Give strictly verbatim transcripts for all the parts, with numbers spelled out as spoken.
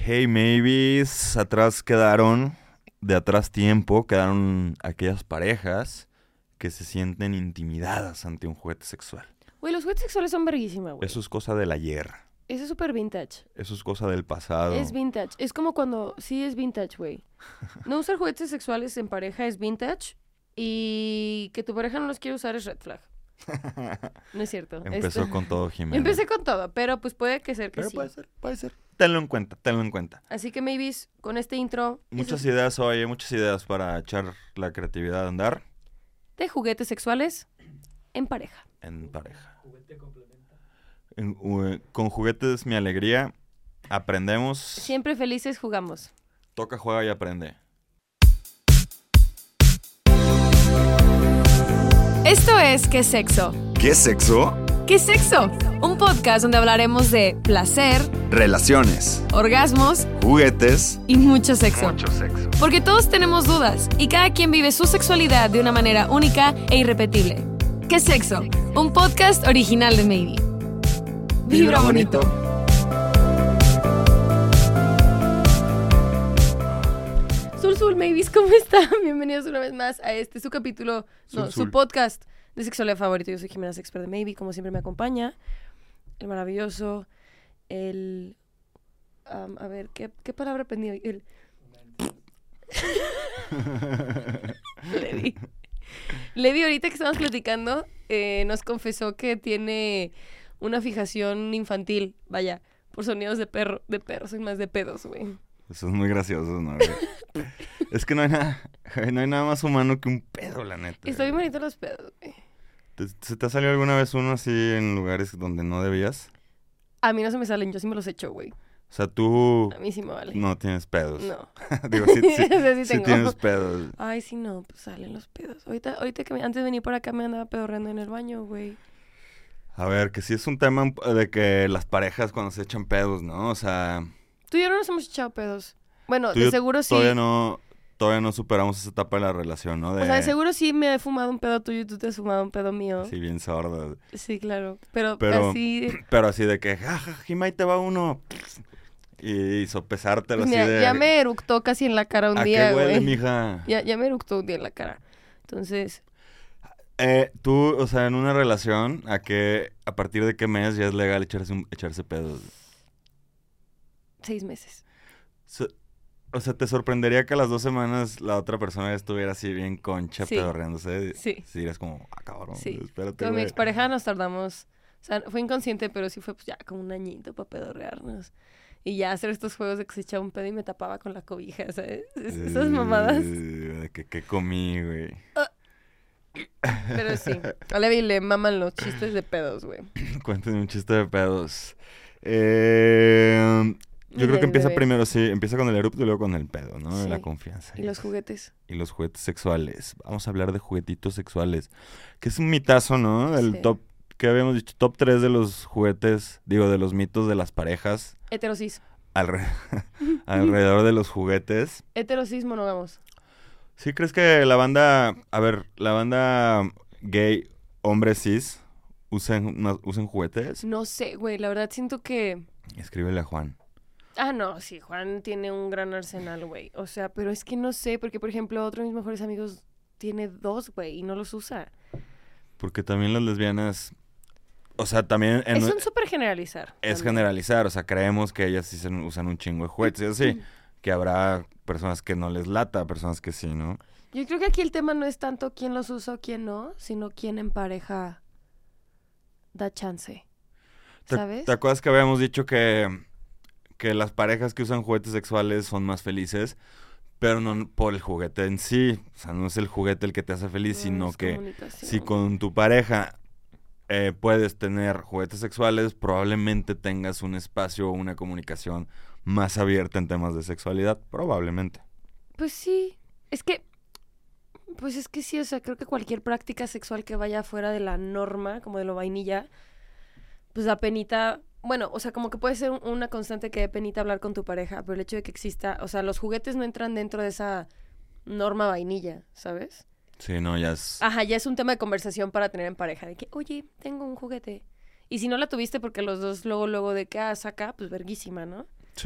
Hey Maybes, atrás quedaron, de atrás tiempo, quedaron aquellas parejas que se sienten intimidadas ante un juguete sexual. Güey, los juguetes sexuales son verguísima, güey. Eso es cosa del ayer. Eso es súper vintage. Eso es cosa del pasado. Es vintage. Es como cuando... Sí, es vintage, güey. No usar juguetes sexuales en pareja es vintage. Y que tu pareja no los quiere usar es red flag. No es cierto. Empezó Esto... con todo, Jimena. Empecé con todo, pero pues puede que ser que Pero sí. puede ser, puede ser. Tenlo en cuenta, tenlo en cuenta. Así que, Maybes, con este intro... Muchas eso... ideas hoy, muchas ideas para echar la creatividad a andar. De juguetes sexuales en pareja. En pareja. Juguete complementa. En, uh, con juguetes mi alegría. Aprendemos. Siempre felices jugamos. Toca, juega y aprende. Esto es ¿Qué sexo? ¿Qué sexo? ¿Qué sexo? Un podcast donde hablaremos de placer, Relaciones, orgasmos juguetes y mucho sexo. mucho sexo. Porque todos tenemos dudas y cada quien vive su sexualidad de una manera única e irrepetible. ¿Qué sexo? Un podcast original de Maybe. Vibra bonito. Sul Sul Maybes, ¿cómo están? Bienvenidos una vez más a este su capítulo, no, Sul, Sul. su podcast de sexualidad favorito. Yo soy Jimena Sexper de Maybe, como siempre me acompaña el maravilloso, el... Um, a ver, ¿qué, qué palabra aprendí hoy? El... Levi. Levi, ahorita que estábamos platicando, eh, nos confesó que tiene una fijación infantil, vaya, por sonidos de perro, de perros, soy más de pedos, güey. Eso es muy gracioso, ¿no? Güey? Es que no hay nada, no hay nada más humano que un pedo, la neta. Estoy bien bonito los pedos, güey. ¿Te, ¿Se te ha salido alguna vez uno así en lugares donde no debías? A mí no se me salen, yo sí me los echo, güey. O sea, tú A mí sí me vale. no tienes pedos. No. Digo, sí, sí, O sea, sí sí tengo. tienes pedos. Ay, sí, no, pues salen los pedos. Ahorita, ahorita que me, antes de venir por acá me andaba pedorreando en el baño, güey. A ver, que sí es un tema de que las parejas cuando se echan pedos, ¿no? O sea, Tú y yo no nos hemos echado pedos. Bueno, tú y de yo seguro sí. todavía no, todavía no superamos esa etapa de la relación, ¿no? De, O sea, de seguro sí me he fumado un pedo tuyo y tú te has fumado un pedo mío. Sí, bien sordo. Sí, claro. Pero, Pero- así... Pero así de que, jaja, Jima, ahí te va uno. Y sopesártelo Pues así mira, de... ya me eructó casi en la cara un ¿A día, qué huele, güey. mija? Ya, ya me eructó un día en la cara. Entonces, Eh, tú, o sea, en una relación, ¿a qué, a partir de qué mes ya es legal echarse, un- echarse pedos? seis meses. So- o sea, ¿te sorprendería que a las dos semanas la otra persona estuviera así bien concha, Sí. pedorreándose? Sí. Sí, eres como, ah, cabrón, Sí. espérate, Con mi güey. expareja nos tardamos... O sea, fue inconsciente, pero sí fue pues ya como un añito para pedorrearnos. Y ya hacer estos juegos de que se echaba un pedo y me tapaba con la cobija, ¿sabes? Es- Esas mamadas. Eh, de que, ¿qué comí, güey? Pero sí, a Levi le maman los chistes de pedos, güey. Cuéntame un chiste de pedos. Eh, yo creo Bien, que empieza bebé. primero, sí, empieza con el erupto y luego con el pedo, ¿no? Sí. La confianza. Y los juguetes. Y los juguetes sexuales. Vamos a hablar de juguetitos sexuales. Que es un mitazo, ¿no? El Sí. top, que habíamos dicho, top tres de los juguetes, digo, de los mitos de las parejas Heterosis. alre- alrededor de los juguetes. Heterosis monógamos. ¿Sí crees que la banda, a ver, la banda gay, hombres cis, usen, ma- usen juguetes? No sé, güey, la verdad siento que... Escríbele a Juan. Ah, no, sí, Juan tiene un gran arsenal, güey. O sea, pero es que no sé, porque, por ejemplo, otro de mis mejores amigos tiene dos, güey, y no los usa. Porque también las lesbianas, o sea, también en- Es un súper generalizar. es también. generalizar, o sea, creemos que ellas sí se usan un chingo de juguetes, y así, que habrá personas que no les lata, personas que sí, ¿no? Yo creo que aquí el tema no es tanto quién los usa o quién no, sino quién en pareja da chance. ¿Te, ¿Sabes? ¿Te acuerdas que habíamos dicho que, que las parejas que usan juguetes sexuales son más felices? Pero no por el juguete en sí, o sea, no es el juguete el que te hace feliz, No, sino es que comunicación. si con tu pareja eh, puedes tener juguetes sexuales, probablemente tengas un espacio o una comunicación más abierta en temas de sexualidad, probablemente. Pues sí, es que, pues es que sí, o sea, creo que cualquier práctica sexual que vaya fuera de la norma, como de lo vainilla, pues da penita, bueno, o sea, como que puede ser un- una constante que dé penita hablar con tu pareja, pero el hecho de que exista, o sea, los juguetes no entran dentro de esa norma vainilla, ¿sabes? Sí, no, ya es... Ajá, ya es un tema de conversación para tener en pareja, de que, oye, tengo un juguete. Y si no la tuviste porque los dos luego, luego de que, ah, saca, pues verguísima, ¿no? Sí.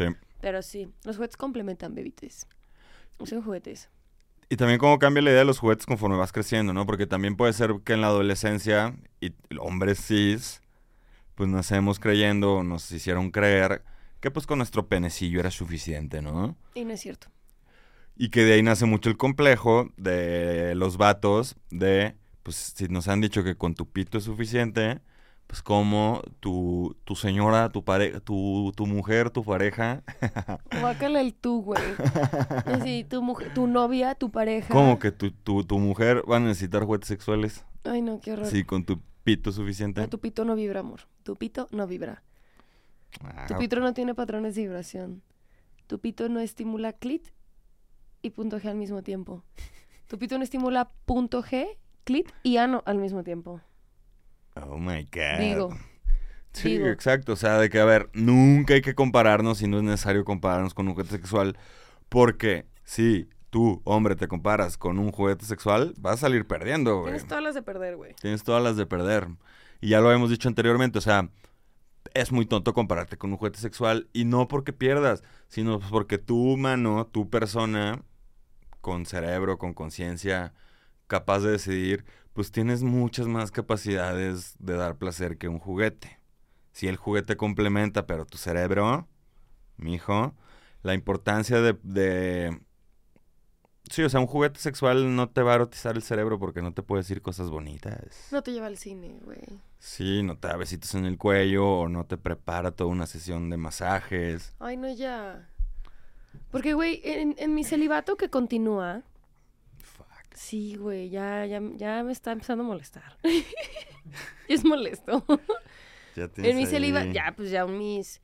Pero sí, los juguetes complementan, bebites. Usen juguetes. Y también cómo cambia la idea de los juguetes conforme vas creciendo, ¿no? Porque también puede ser que en la adolescencia, y hombres cis, pues nacemos creyendo, o nos hicieron creer que pues con nuestro penecillo era suficiente, ¿no? Y no es cierto. Y que de ahí nace mucho el complejo de los vatos de, pues si nos han dicho que con tu pito es suficiente, pues como tu, tu señora, tu pareja, tu, tu mujer, tu pareja. Guácala el tú, güey. Así, tu mujer, tu novia, tu pareja. ¿Cómo que tu, tu, tu mujer va a necesitar juguetes sexuales? Ay, no, qué horror. Sí, con tu pito es suficiente. No, tu pito no vibra, amor. Tu pito no vibra. Ah, Tu pito no tiene patrones de vibración. Tu pito no estimula clit y punto G al mismo tiempo. Tu pito no estimula punto G, clit y ano al mismo tiempo. Oh my God. Digo. Sí, digo. exacto. O sea, de que, a ver, nunca hay que compararnos y no es necesario compararnos con un juguete sexual. Porque si tú, hombre, te comparas con un juguete sexual, vas a salir perdiendo, güey. Tienes todas las de perder, güey. Tienes todas las de perder. Y ya lo hemos dicho anteriormente, o sea, es muy tonto compararte con un juguete sexual y no porque pierdas, sino porque tu humano, tu persona, con cerebro, con conciencia, capaz de decidir, pues tienes muchas más capacidades de dar placer que un juguete. Si el juguete complementa, pero tu cerebro, mijo, la importancia de, de... Sí, o sea, un juguete sexual no te va a erotizar el cerebro porque no te puede decir cosas bonitas. No te lleva al cine, güey. Sí, no te da besitos en el cuello o no te prepara toda una sesión de masajes. Ay, no, ya. Porque, güey, en, en mi celibato que continúa... Fuck. Sí, güey, ya, ya, ya me está empezando a molestar. Es molesto. Ya tienes En mi celibato, ahí- ya, pues ya mis...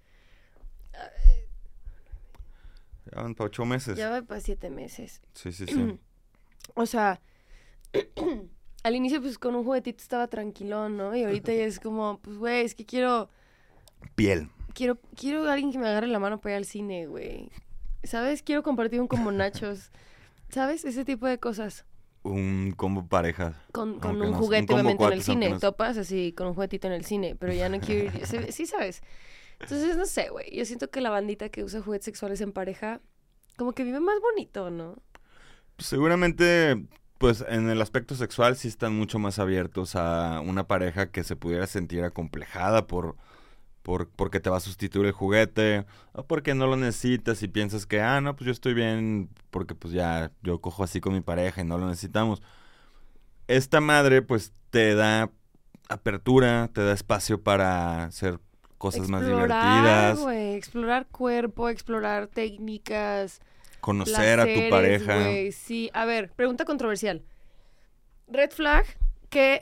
Ya van para ocho meses. Ya va para siete meses. Sí, sí, sí. O sea, al inicio pues con un juguetito estaba tranquilón, ¿no? Y ahorita ya es como, pues güey, es que quiero, Piel. quiero, quiero a alguien que me agarre la mano para ir al cine, güey. ¿Sabes? Quiero compartir un combo nachos. ¿Sabes? Ese tipo de cosas. Un combo pareja. Con, con Aunque un no- juguete, un combo obviamente, en el cuates, aunque cine. no- Topas así, con un juguetito en el cine. Pero ya no quiero ir. Sí, sí, ¿sabes? Entonces, no sé, güey. Yo siento que la bandita que usa juguetes sexuales en pareja, como que vive más bonito, ¿no? Seguramente, pues en el aspecto sexual sí están mucho más abiertos a una pareja que se pudiera sentir acomplejada por, por porque te va a sustituir el juguete o porque no lo necesitas y piensas que, ah, no, pues yo estoy bien porque pues ya yo cojo así con mi pareja y no lo necesitamos. Esta madre pues te da apertura, te da espacio para hacer cosas más divertidas, güey, explorar cuerpo, explorar técnicas, conocer a tu placeres, pareja. güey, sí, a ver, pregunta controversial. Red flag que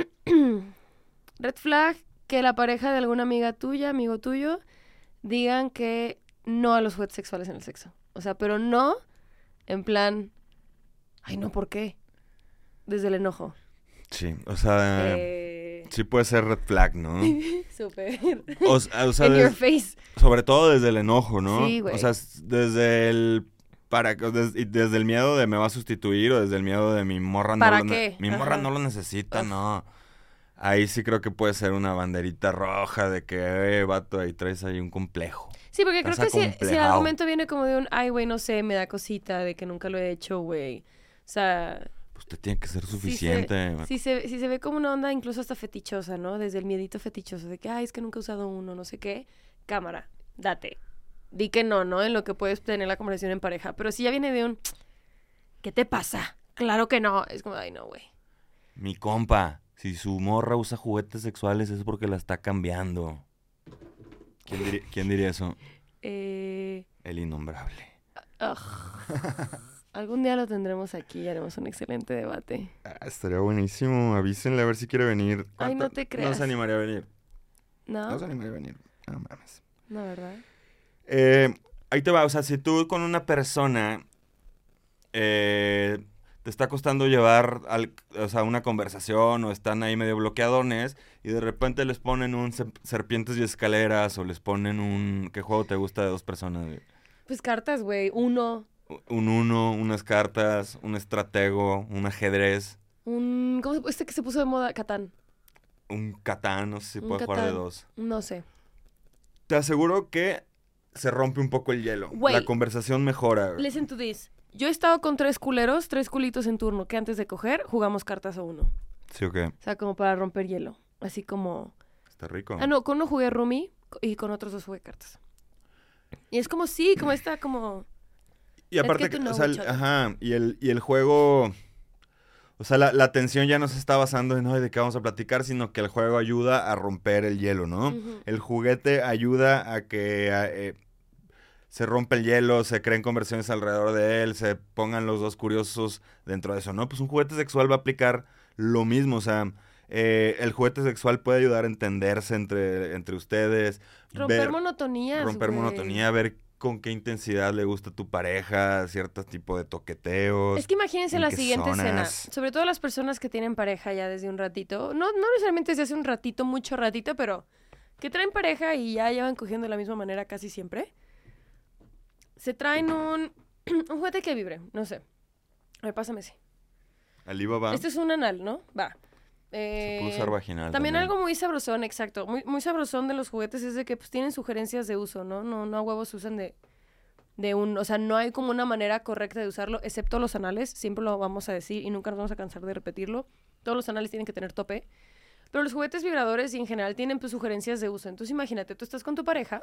Red flag que la pareja de alguna amiga tuya, amigo tuyo, digan que no a los juguetes sexuales en el sexo. O sea, pero no en plan, ay, no, ¿por qué? Desde el enojo. Sí, o sea, Eh, sí puede ser red flag, ¿no? Súper. O, s- o sea, In your des- face. sobre todo desde el enojo, ¿no? Sí, güey. O sea, s- desde el para des- y desde el miedo de me va a sustituir o desde el miedo de mi morra no ¿Para lo ne- qué? mi morra Ajá. no lo necesita, Uf. no. Ahí sí creo que puede ser una banderita roja de que, eh, vato, ahí traes ahí un complejo. Sí, porque creo Estás que si, si el acomplejado. argumento viene como de un, ay, güey, no sé, me da cosita, de que nunca lo he hecho, güey. O sea, Pues te tiene que ser sí suficiente. se, si se, si se ve como una onda incluso hasta fetichosa, ¿no? Desde el miedito fetichoso, de que, ay, es que nunca he usado uno, no sé qué. Cámara, date. Di que no, ¿no? En lo que puedes tener la conversación en pareja. Pero si ya viene de un, ¿qué te pasa? Claro que no. Es como, ay, no, güey. Mi compa, si su morra usa juguetes sexuales es porque la está cambiando. ¿Quién, diri- quién diría eso? Eh... El innombrable. ugh. Algún día lo tendremos aquí y haremos un excelente debate. Ah, estaría buenísimo. Avísenle a ver si quiere venir. Ay, no ¿Cuánto? te No creas. se animaría a venir. ¿No? No se animaría a venir. No mames. No, ¿verdad? Eh, ahí te va. O sea, si tú con una persona eh, te está costando llevar al- o sea, una conversación o están ahí medio bloqueadones y de repente les ponen un se- serpientes y escaleras o les ponen un... ¿Qué juego te gusta de dos personas? güey? Pues cartas, güey. Uno. Un uno, unas cartas, un estratego, un ajedrez, Un... ¿Cómo se... Este que se puso de moda? Catán. un catán, no sé si Un puede jugar de Catán. dos. No sé. Te aseguro que se rompe un poco el hielo. Güey. La conversación mejora. güey. Listen to this. Yo he estado con tres culeros, tres culitos en turno, que antes de coger jugamos cartas a uno. ¿Sí o qué? O sea, como para romper hielo. Así como... Está rico. Ah, no, con uno jugué Rumi y con otros dos jugué cartas. Y es como sí, como esta, como... Y aparte, Let's get que, to o know sea, each el- other. ajá, y el, y el juego, o sea, la, la atención ya no se está basando en, "Ay, ¿de qué vamos a platicar?", sino que el juego ayuda a romper el hielo, ¿no? Ujú. El juguete ayuda a que a, eh, se rompa el hielo, se creen conversaciones alrededor de él, se pongan los dos curiosos dentro de eso, ¿no? Pues un juguete sexual va a aplicar lo mismo, o sea, eh, el juguete sexual puede ayudar a entenderse entre, entre ustedes, Romper ver- monotonías, romper güey. monotonía, ver con qué intensidad le gusta a tu pareja, cierto tipo de toqueteos. Es que imagínense en la qué siguiente escena. zonas. Sobre todo las personas que tienen pareja ya desde un ratito. No, no necesariamente desde hace un ratito, mucho ratito, pero que traen pareja y ya llevan cogiendo de la misma manera casi siempre. Se traen un, un juguete que vibre, no sé. A ver, pásame ese. Alibaba Este es un anal, ¿no? Va. se Eh, puede usar vaginal. También algo muy sabrosón, exacto. Muy, muy sabrosón de los juguetes es de que pues tienen sugerencias de uso, ¿no? No, no a huevos se usan de, de un... O sea, no hay como una manera correcta de usarlo, excepto los anales. Siempre lo vamos a decir y nunca nos vamos a cansar de repetirlo. Todos los anales tienen que tener tope. Pero los juguetes vibradores y en general tienen pues sugerencias de uso. Entonces imagínate, tú estás con tu pareja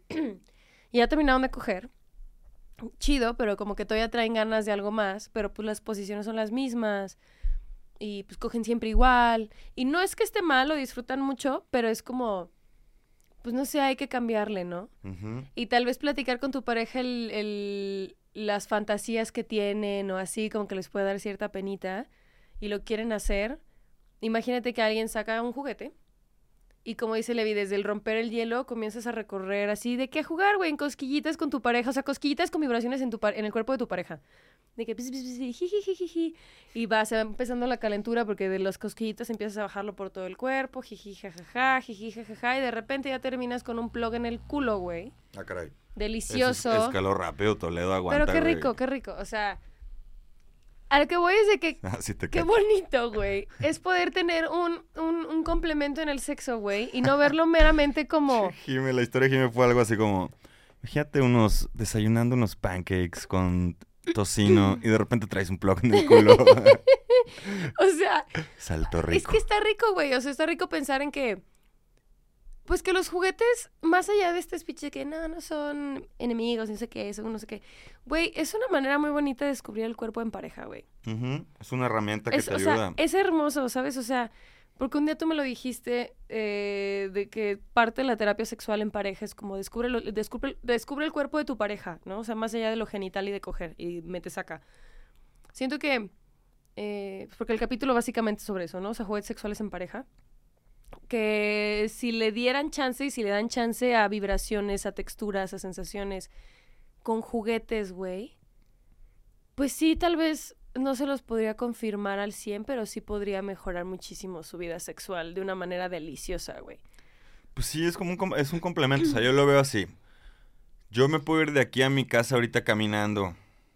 y ya terminaron de coger. Chido, pero como que todavía traen ganas de algo más, pero pues las posiciones son las mismas y pues cogen siempre igual. Y no es que esté mal, lo disfrutan mucho, pero es como, pues no sé, hay que cambiarle, ¿no? Ujú. Y tal vez platicar con tu pareja el, el- las fantasías que tienen o así, como que les puede dar cierta penita y lo quieren hacer. Imagínate que alguien saca un juguete y como dice Levi, desde el romper el hielo comienzas a recorrer así, ¿de qué jugar, güey? En cosquillitas con tu pareja, o sea, cosquillitas con vibraciones en, tu par- en el cuerpo de tu pareja. De que pis, pis, pis, pis, jijijijiji, y va, se va empezando la calentura porque de las cosquillitas empiezas a bajarlo por todo el cuerpo, jiji, jajaja, jiji, jajaja, y de repente ya terminas con un plug en el culo, güey. Ah, caray. Delicioso. Eso es- escaló rápido, Toledo aguanta, Pero qué güey. rico, qué rico. O sea, a lo que voy es de que Ah, sí te qué cacho. bonito, güey. Es poder tener un, un, un complemento en el sexo, güey, y no verlo meramente como... Jime, la historia de Jime fue algo así como, imagínate unos, desayunando unos pancakes con tocino y de repente traes un plug en el culo. O sea, Salto rico. es que está rico, güey. O sea, está rico pensar en que... Pues que los juguetes, más allá de este speech de que no, no son enemigos, no sé qué, son no sé qué. Güey, es una manera muy bonita de descubrir el cuerpo en pareja, güey. Ujú. Es una herramienta que Es, te o ayuda. sea, es hermoso, ¿sabes? O sea, porque un día tú me lo dijiste eh, de que parte de la terapia sexual en pareja es como descubre, lo- descubre, descubre el cuerpo de tu pareja, ¿no? O sea, más allá de lo genital y de coger y me te saca. Siento que, eh, porque el capítulo básicamente es sobre eso, ¿no? O sea, juguetes sexuales en pareja. Que si le dieran chance y si le dan chance a vibraciones, a texturas, a sensaciones con juguetes, güey, pues sí, tal vez no se los podría confirmar al cien, pero sí podría mejorar muchísimo su vida sexual de una manera deliciosa, güey. Pues sí, es como un, com- es un complemento. O sea, yo lo veo así. Yo me puedo ir de aquí a mi casa ahorita caminando,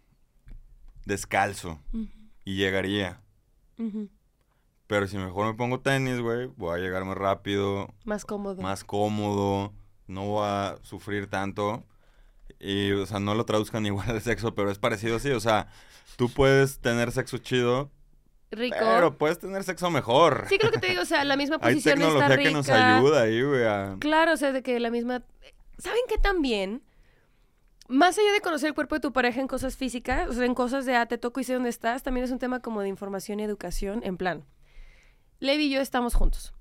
descalzo, Ujú, y llegaría. ujú. Pero si mejor me pongo tenis, güey, voy a llegar más rápido, Más cómodo. más cómodo, no voy a sufrir tanto. Y, o sea, no lo traduzcan igual al sexo, pero es parecido así. O sea, tú puedes tener sexo chido, Rico. pero puedes tener sexo mejor. Sí, creo que te digo, o sea, la misma Hay posición está tecnología rica. que nos ayuda ahí, güey. a- Claro, o sea, de que la misma... ¿Saben qué también? Más allá de conocer el cuerpo de tu pareja en cosas físicas, o sea, en cosas de, ah, te toco y sé dónde estás, también es un tema como de información y educación, en plan. Levi y yo estamos juntos.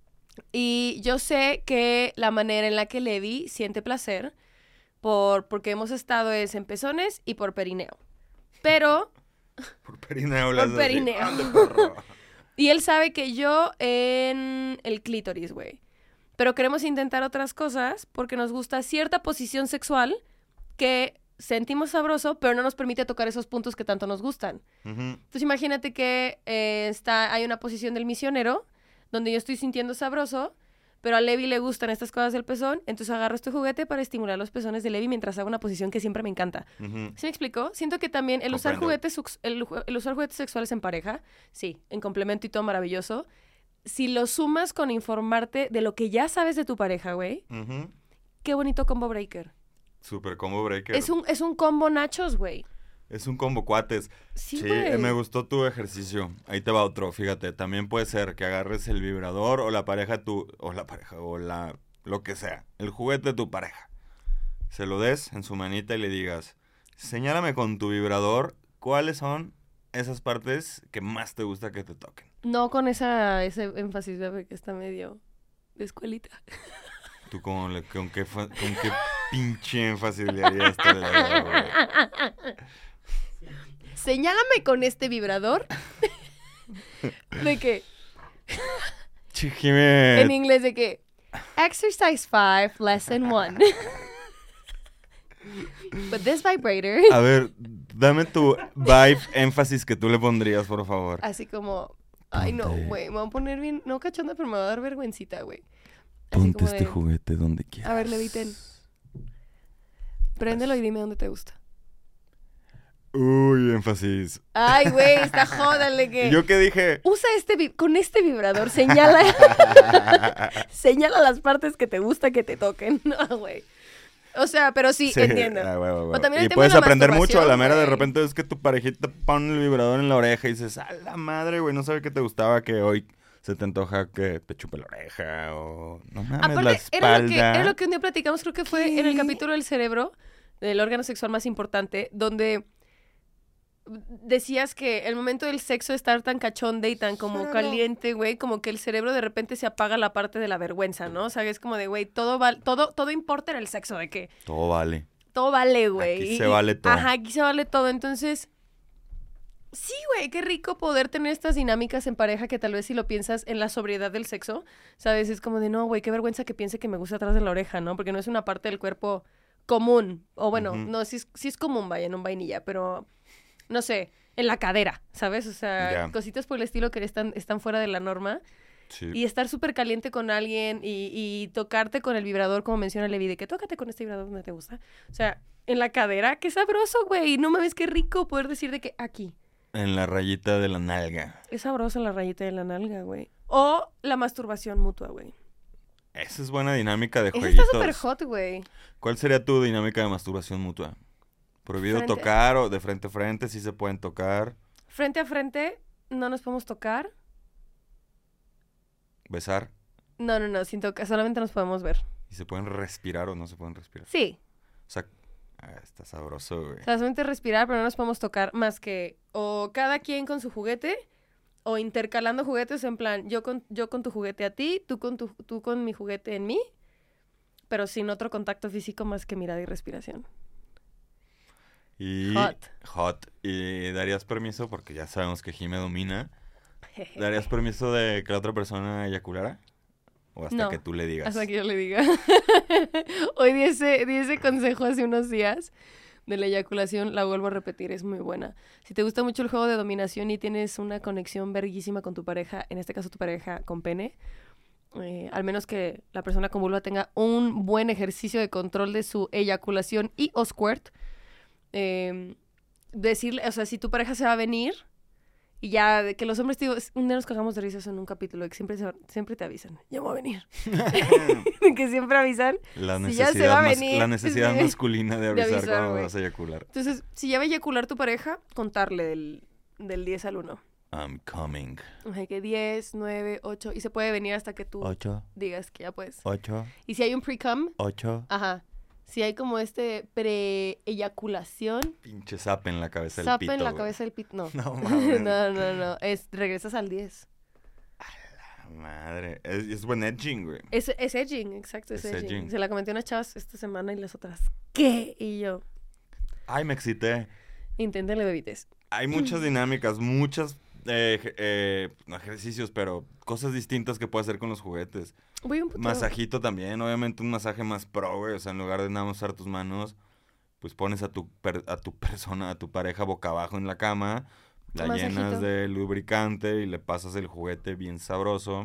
Y yo sé que la manera en la que Levi siente placer, por, porque hemos estado es en pezones y por perineo. Pero... Por perineo. Por le haces así, perineo. ¡ande, perro! Y él sabe que yo en el clítoris, güey. Pero queremos intentar otras cosas porque nos gusta cierta posición sexual que sentimos sabroso, pero no nos permite tocar esos puntos que tanto nos gustan. Ujú. Entonces imagínate que eh, está, hay una posición del misionero donde yo estoy sintiendo sabroso, pero a Levi le gustan estas cosas del pezón, entonces agarro este juguete para estimular los pezones de Levi mientras hago una posición que siempre me encanta. Ujú. ¿Sí me explicó? Siento que también el usar, Comprendo. juguetes, sux- el, ju- el usar juguetes sexuales en pareja, sí, en complemento y todo maravilloso. Si lo sumas con informarte de lo que ya sabes de tu pareja, güey, Ujú. qué bonito combo breaker. Super combo breaker. Es un, es un combo nachos, güey. Es un combo cuates. Sí, Sí, güey. eh, me gustó tu ejercicio. Ahí te va otro, fíjate. También puede ser que agarres el vibrador o la pareja tu... O la pareja, o la... Lo que sea. El juguete de tu pareja. Se lo des en su manita y le digas... Señálame con tu vibrador cuáles son esas partes que más te gusta que te toquen. No con esa, ese énfasis, bebé, que está medio de escuelita. ¿Tú con, le- con, qué, fa- con qué pinche énfasis le harías este dedo, güey? Señálame con este vibrador. ¿De qué? Chijime. En inglés de que exercise five, lesson one. But this vibrator, A ver, dame tu vibe énfasis que tú le pondrías, por favor. así como, ay no, Ponte. güey, me voy a poner bien, no cachonda, pero me va a dar vergüencita, güey. Así como de, juguete donde quieras. a ver, leviten. Préndelo y dime dónde te gusta. Uy, énfasis. Ay, güey, está jódale que... ¿Y yo qué dije? Usa este, vi- con este vibrador, señala, señala las partes que te gusta que te toquen. No, güey. O sea, pero sí, Sí, entiendo. ah, huevo, huevo. O también el y tema puedes de la aprender mucho. A la masturbación, mera de güey. repente es que tu parejita pone el vibrador en la oreja y dices, a la madre, güey, no sabe qué te gustaba, que hoy se te antoja que te chupe la oreja o no mames, la Aparte, espalda. era lo, que, era lo que un día platicamos, creo que fue en el ¿Qué? capítulo del cerebro, del órgano sexual más importante, donde decías que el momento del sexo estar tan cachonde y tan como Cerebro. caliente, güey, como que el cerebro de repente se apaga la parte de la vergüenza, ¿no? O sea, es como de, güey, todo, val- todo, todo importa en el sexo, de que Todo vale. todo vale, güey. Aquí Y- se vale todo. Ajá, aquí se vale todo. Entonces, sí, güey, qué rico poder tener estas dinámicas en pareja que tal vez si lo piensas en la sobriedad del sexo, ¿sabes? Es como de, no, güey, qué vergüenza que piense que me gusta atrás de la oreja, ¿no? Porque no es una parte del cuerpo común. O bueno, Ujú. no, sí es, sí es común, vaya, en un vainilla, pero no sé, en la cadera, ¿sabes? O sea, Ya. cositas por el estilo que están, están fuera de la norma. Sí. Y estar súper caliente con alguien y, y tocarte con el vibrador, como menciona Levi, de que tócate con este vibrador donde te gusta. O sea, en la cadera, qué sabroso, güey. No mames, qué rico poder decir de que aquí. En la rayita de la nalga. Es sabrosa la rayita de la nalga, güey. O la masturbación mutua, güey. Esa es buena dinámica de Esa jueguitos. está súper hot, güey. ¿Cuál sería tu dinámica de masturbación mutua? ¿Prohibido Frente. tocar o de frente a frente? Sí se pueden tocar. Frente a frente, no nos podemos tocar. Besar. No, no, no, sin tocar. Solamente nos podemos ver. ¿Y se pueden respirar o no se pueden respirar? Sí. O sea, ah, está sabroso, güey. O sea, solamente respirar, pero no nos podemos tocar más que o cada quien con su juguete o intercalando juguetes en plan, yo con, yo con tu juguete a ti, tú con, tu, tú con mi juguete en mí, pero sin otro contacto físico más que mirada y respiración. Y Hot. hot. ¿Y darías permiso? Porque ya sabemos que Jime domina. ¿Darías permiso de que la otra persona eyaculara? ¿O hasta No, que tú le digas? Hasta que yo le diga. Hoy di ese, di ese consejo hace unos días de la eyaculación, la vuelvo a repetir, es muy buena. Si te gusta mucho el juego de dominación y tienes una conexión verguísima con tu pareja, en este caso tu pareja con pene, eh, al menos que la persona con vulva tenga un buen ejercicio de control de su eyaculación y o squirt, eh, decirle, o sea, si tu pareja se va a venir y ya, de que los hombres, digo, un día nos cagamos de risas en un capítulo de que siempre, se- siempre te avisan, ya me voy a venir. Que siempre avisan. La Si ya se necesidad, va a mas- venir, la necesidad sí. masculina de De avisar, avisar, cuando güey. vas a eyacular. Entonces, si ya va a eyacular tu pareja, contarle del, del diez al uno. I'm coming. O sea, que diez, nueve, ocho, y se puede venir hasta que tú Ocho, digas que ya puedes. ocho, Y si hay un pre-cum, ocho. ajá, si hay como este pre-eyaculación, Pinche zap en la cabeza del zap pito, en la güey. cabeza del pito, no. No, mames. no, no, no, es, regresas al diez. Madre. Es, es buen edging, güey. Es, es edging, exacto, es, Es edging. edging. Se la comenté a unas chavas esta semana y las otras, ¿qué? Y yo, Ay, me excité. inténtenle, bebites. Hay muchas dinámicas, muchas eh, ej- eh, no ejercicios, pero cosas distintas que puedes hacer con los juguetes. Voy un puto. Masajito también, obviamente un masaje más pro, güey. O sea, en lugar de nada más usar tus manos, pues pones a tu, per- a tu persona, a tu pareja boca abajo en la cama, la Masajito. llenas de lubricante y le pasas el juguete bien sabroso.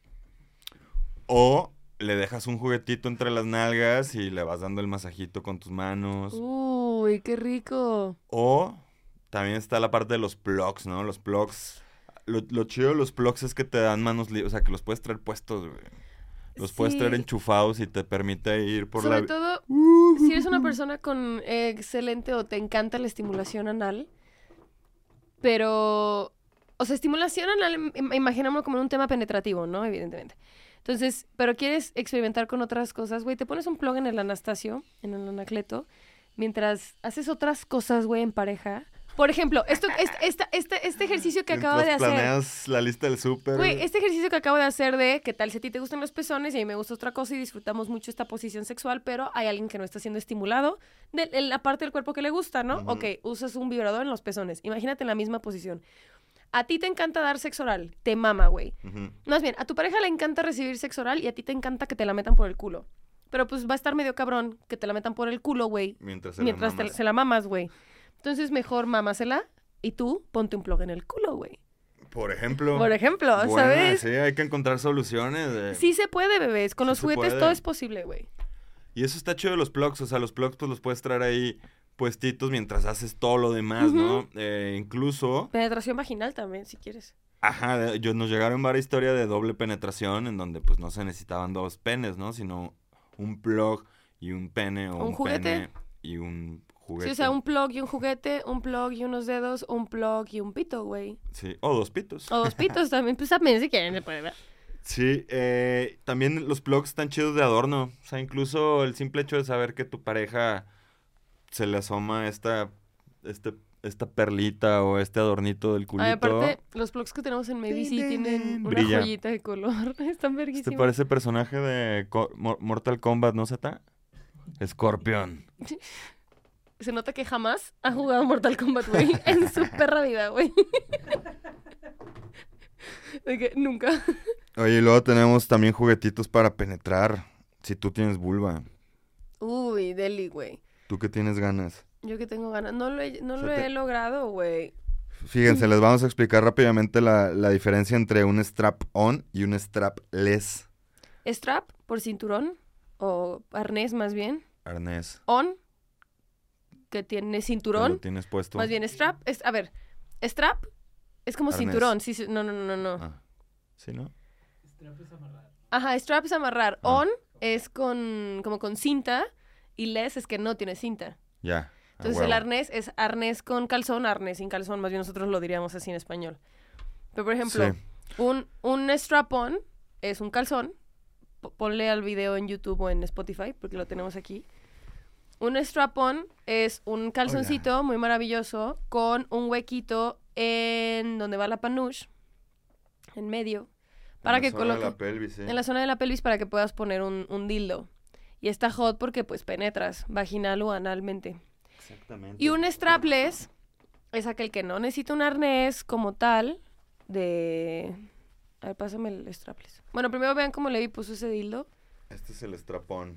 O le dejas un juguetito entre las nalgas y le vas dando el masajito con tus manos. Uy, qué rico. O también está la parte de los plugs, ¿no? Los plugs. Lo, lo chido de los plugs es que te dan manos libres. O sea, que los puedes traer puestos, güey. los puedes traer Sí. enchufados y te permite ir por Sobre la... todo, si eres una persona con eh, excelente o te encanta la estimulación anal, pero, o sea, estimulación anal, im- imaginémoslo como un tema penetrativo, ¿no? Evidentemente. Entonces, pero quieres experimentar con otras cosas, güey, te pones un plug en el Anastasio, en el Anacleto, mientras haces otras cosas, güey, en pareja. Por ejemplo, esto, este, esta- este, este ejercicio que acabo de Mientras hacer. planeas la lista del súper. Güey, este ejercicio que acabo de hacer de qué tal si a ti te gustan los pezones y a mí me gusta otra cosa y disfrutamos mucho esta posición sexual, pero hay alguien que no está siendo estimulado de, en la parte del cuerpo que le gusta, ¿no? Ujú. Ok, usas un vibrador en los pezones. Imagínate en la misma posición. A ti te encanta dar sexo oral, te mama, güey. Ujú. Más bien, a tu pareja le encanta recibir sexo oral y a ti te encanta que te la metan por el culo. Pero pues va a estar medio cabrón que te la metan por el culo, güey, Mientras se la mientras te- mamas. se la mamas, güey. Entonces mejor mámasela y tú ponte un plug en el culo, güey. Por ejemplo. Por ejemplo, Buena, ¿sabes? Sí, hay que encontrar soluciones. de- Sí se puede, bebés. Con Sí los se juguetes puede. todo es posible, güey. Y eso está chido de los plugs. O sea, los plugs pues los puedes traer ahí puestitos mientras haces todo lo demás, ¿no? Eh, incluso... Penetración vaginal también, si quieres. Ajá, de- yo, nos llegaron varias historias de doble penetración en donde pues no se necesitaban dos penes, ¿no? Sino un plug y un pene o ¿Un un, juguete? pene y un juguete. Sí, o sea, un plug y un juguete, un plug y unos dedos, un plug y un pito, güey. Sí, o dos pitos. O dos pitos también, pues también si quieren se puede ver. Sí, eh, también los plugs están chidos de adorno. O sea, incluso el simple hecho de saber que tu pareja se le asoma esta, este, esta perlita o este adornito del culito. Ay, aparte, los plugs que tenemos en Maybe sí Tin, tin, tienen tin. una Brilla. joyita de color. Están ¿Te verguísimos. parece personaje de Co- Mor- Mortal Kombat, no, Zeta? Escorpión. Se nota que jamás ha jugado Mortal Kombat, güey, en su perra vida, güey. De que nunca. Oye, y luego tenemos también juguetitos para penetrar. Si tú tienes vulva, Uy, deli, güey. ¿tú qué tienes ganas? Yo que tengo ganas. No lo he, no Se lo te- he logrado, güey. Fíjense, les vamos a explicar rápidamente la, la diferencia entre un strap-on y un strap-less Strap por cinturón o arnés más bien. arnés. On, que tiene ¿Te lo cinturón. tienes puesto? Más bien strap. Es, a ver, strap es como Arnés. cinturón. Sí, sí, no, no, no, no, no. Ah, ¿sí, no? Ajá, strap es amarrar. Ah. On es con como con cinta y less es que no tiene cinta. Ya. a Entonces el huevo. arnés es arnés con calzón, arnés sin calzón. Más bien nosotros lo diríamos así en español. Pero por ejemplo, Sí. un, un strap-on es un calzón. P- Ponle al video en YouTube o en Spotify, porque lo tenemos aquí. Un strap-on es un calzoncito muy maravilloso con un huequito en donde va la panuche, en medio, para En la que zona de coloque la pelvis, sí. en la zona de la pelvis para que puedas poner un, un dildo. Y está hot porque pues penetras vaginal o analmente. Exactamente. Y un strapless es aquel que no necesita un arnés como tal de... A ver, pásame el strapless. Bueno, primero vean cómo Levi puso ese dildo. Este es el strapón.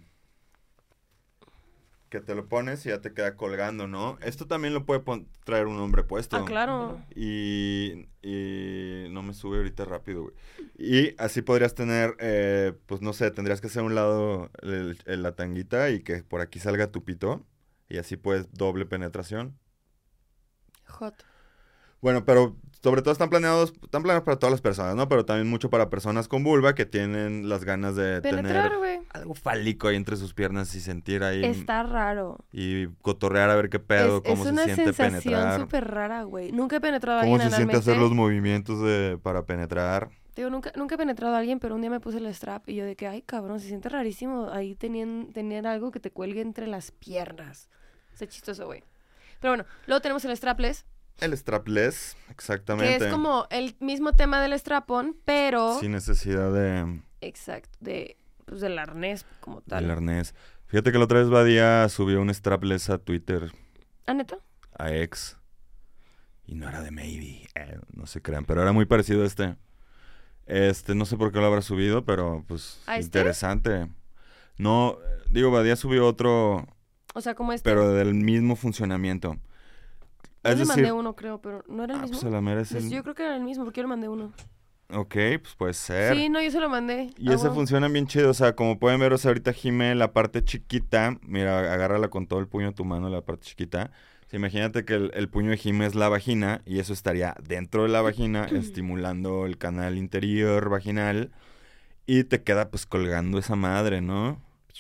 Que te lo pones y ya te queda colgando, ¿no? Esto también lo puede pon- traer un hombre puesto. Ah, claro. Y, y no me sube ahorita rápido, güey. Y así podrías tener, eh, pues no sé, tendrías que hacer a un lado el- el- la tanguita y que por aquí salga tu pito. Y así puedes doble penetración. Hot. Bueno, pero sobre todo están planeados, están planeados para todas las personas, ¿no? Pero también mucho para personas con vulva que tienen las ganas de Penetrar, tener güey. algo fálico ahí entre sus piernas y sentir ahí Está raro. y cotorrear a ver qué pedo, es, cómo es se una siente sensación penetrar, súper rara, güey. Nunca he penetrado a cómo alguien se siente hacer analmente. los movimientos de, para penetrar. Digo, nunca, nunca he penetrado a alguien, pero un día me puse el strap y yo de que, ay, cabrón, se siente rarísimo ahí tenían, tener algo que te cuelgue entre las piernas. Está chistoso, güey. Pero bueno, luego tenemos el strapless, El strapless, exactamente. que es como el mismo tema del strap-on, pero... Sin necesidad de, Exacto, de, pues del arnés como tal. del arnés. Fíjate que la otra vez Badía subió un strapless a Twitter, ¿Ah, neta? a ex, y no era de Maybe, eh, no se crean, pero era muy parecido a este. Este, no sé por qué lo habrá subido, pero pues ¿A este? interesante. No, eh, digo, Badía subió otro, O sea, como este. pero del mismo funcionamiento. Yo Es le decir, mandé uno, creo, pero ¿no era el ah, mismo? pues a la mera es Pues el- yo creo que era el mismo, porque yo le mandé uno. Ok, pues puede ser. Sí, no, yo se lo mandé. Y Ah, ese huevo. funciona bien chido, o sea, como pueden ver, o sea, ahorita Jime, la parte chiquita, mira, agárrala con todo el puño de tu mano, la parte chiquita. O sea, imagínate que el, el puño de Jime es la vagina y eso estaría dentro de la vagina, estimulando el canal interior vaginal. Y te queda pues colgando esa madre, ¿no?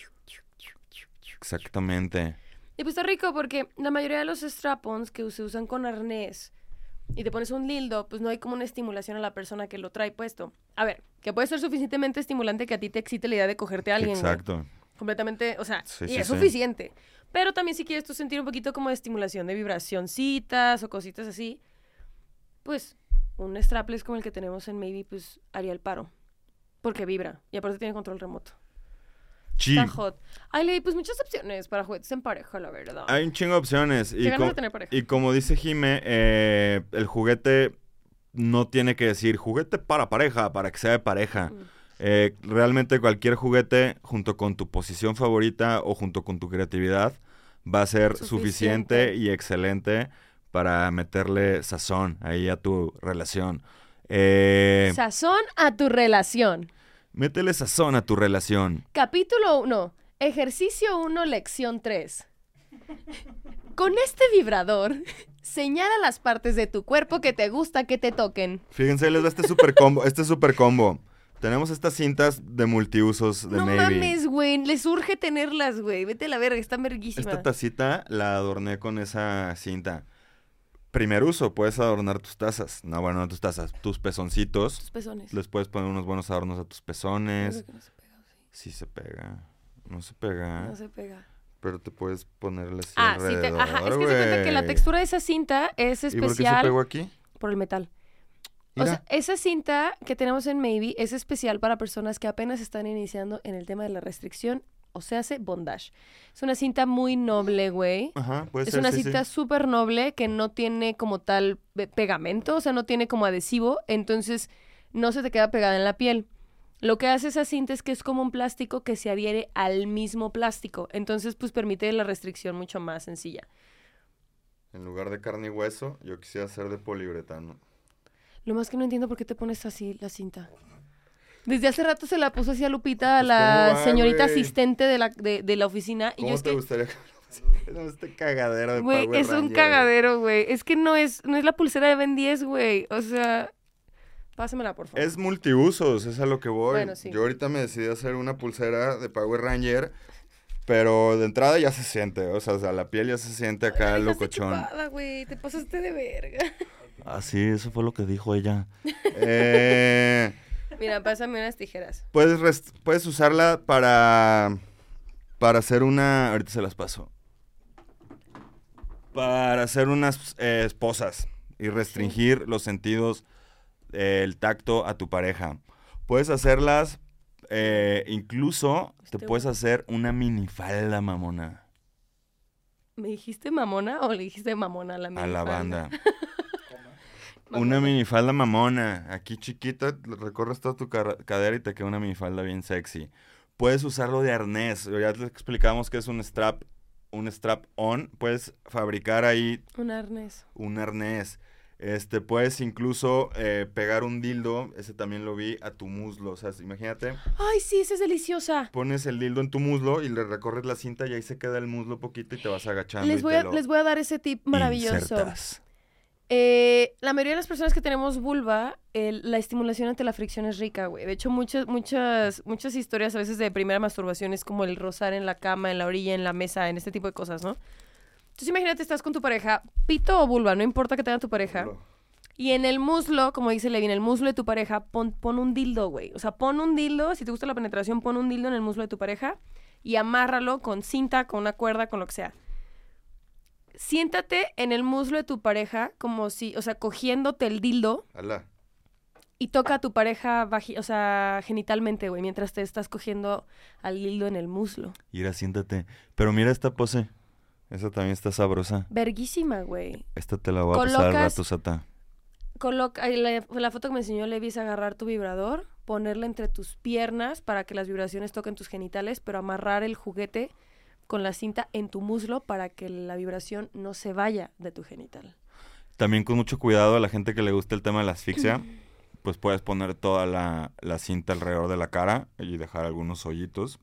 Exactamente. Y pues está rico porque la mayoría de los strap-ons que se usan con arnés y te pones un dildo, pues no hay como una estimulación a la persona que lo trae puesto. A ver, que puede ser suficientemente estimulante que a ti te excite la idea de cogerte a alguien. Exacto. Güey. Completamente, o sea, Sí, y sí, es sí. suficiente. Pero también si quieres tú sentir un poquito como de estimulación de vibracioncitas o cositas así, pues un strapless como el que tenemos en Maybe, pues haría el paro. Porque vibra y aparte tiene control remoto. Sí. Está hot. Ay, Lady, pues muchas opciones para juguetes en pareja, la verdad. Hay un chingo de opciones. Qué Y, ganas com- de tener pareja. y como dice Jime, eh, el juguete no tiene que decir juguete para pareja, para que sea de pareja. Mm. Eh, realmente cualquier juguete, junto con tu posición favorita o junto con tu creatividad, va a ser Suficiente. suficiente y excelente para meterle sazón ahí a tu relación. Eh, Sazón a tu relación. métele sazón a tu relación. Capítulo uno. Ejercicio uno, lección tres. Con este vibrador, señala las partes de tu cuerpo que te gusta que te toquen. Fíjense, les da este super combo. Este super combo. Tenemos estas cintas de multiusos de No Maybe. mames, güey. Les urge tenerlas, güey. Vete a la verga, están verguísimas. Esta tacita la adorné con esa cinta. Primer uso, puedes adornar tus tazas. No, bueno, no tus tazas, tus pezoncitos. Tus pezones. Les puedes poner unos buenos adornos a tus pezones. Creo que no se pega, sí. Sí se pega. No se pega. No se pega. Pero te puedes ponerle así Ah, sí, te, alrededor, ajá. Es que se cuenta que la güey. textura de esa cinta es ¿Y por qué se especial pegó aquí? por el metal. O Mira. sea, esa cinta que tenemos en Maybe es especial para personas que apenas están iniciando en el tema de la restricción, o sea, hace bondage. Es una cinta muy noble, güey. Ajá, puede Es ser, una sí, sí. cinta súper noble que no tiene como tal pe- pegamento, o sea, no tiene como adhesivo, entonces no se te queda pegada en la piel. Lo que hace esa cinta es que es como un plástico que se adhiere al mismo plástico, entonces pues permite la restricción mucho más sencilla. En lugar de carne y hueso, yo quisiera hacer de poliuretano. Lo más que no entiendo por qué te pones así la cinta. Desde hace rato se la puso así a Lupita, a Pues, la ¿cómo va, señorita güey? asistente de la, de, de la oficina. Y ¿Cómo yo es te que, gustaría que no, este cagadero de güey, Power es un Ranger, cagadero, güey. Es que no es, no es la pulsera de Ben diez, güey. O sea, pásamela, por favor. Es multiusos, es a lo que voy. Bueno, sí. Yo ahorita me decidí a hacer una pulsera de Power Ranger, pero de entrada ya se siente, o sea, o sea, la piel ya se siente acá Ay, la dejaste locochón. chupada, güey. Te pasaste de verga. Ah, sí, eso fue lo que dijo ella. eh, Mira, pásame unas tijeras. puedes, rest- puedes usarla para, para hacer una... Ahorita se las paso. Para hacer unas eh, esposas y restringir los sentidos, eh, el tacto a tu pareja. Puedes hacerlas, eh, incluso te Este puedes güey. hacer una minifalda, mamona, ¿Me dijiste mamona o le dijiste mamona a la a la minifalda? banda. Mamona. Una minifalda mamona, aquí chiquita, le recorres toda tu cara- cadera y te queda una minifalda bien sexy. Puedes usarlo de arnés, ya te explicamos que es un strap, un strap on, puedes fabricar ahí Un arnés. un arnés. Este, puedes incluso eh, pegar un dildo, ese también lo vi, a tu muslo. O sea, imagínate, Ay, sí, esa es deliciosa. pones el dildo en tu muslo y le recorres la cinta y ahí se queda el muslo poquito y te vas agachando Les y voy, te a, lo les voy a dar ese tip maravilloso. insertas. Eh, la mayoría de las personas que tenemos vulva, el- la estimulación ante la fricción es rica, güey. De hecho, muchas, muchas, muchas historias a veces de primera masturbación es como el rozar en la cama, en la orilla, en la mesa, en este tipo de cosas, ¿no? Entonces imagínate, estás con tu pareja, pito o vulva, no importa que tenga tu pareja. Y en el muslo, como dice Levi, en el muslo de tu pareja, pon, pon un dildo, güey. O sea, pon un dildo, si te gusta la penetración, pon un dildo en el muslo de tu pareja y amárralo con cinta, con una cuerda, con lo que sea. Siéntate en el muslo de tu pareja como si, o sea, cogiéndote el dildo Alá. y toca a tu pareja, vagi- o sea, genitalmente, güey, mientras te estás cogiendo al dildo en el muslo. Mira, siéntate. Pero mira esta pose. Esa también está sabrosa. Verguísima, güey. Esta te la voy a pasar al Colocas- rato, Sata. Coloca, ahí la, la foto que me enseñó Levi es agarrar tu vibrador, ponerla entre tus piernas para que las vibraciones toquen tus genitales, pero amarrar el juguete con la cinta en tu muslo para que la vibración no se vaya de tu genital. También con mucho cuidado a la gente que le gusta el tema de la asfixia, pues puedes poner toda la, la cinta alrededor de la cara y dejar algunos hoyitos.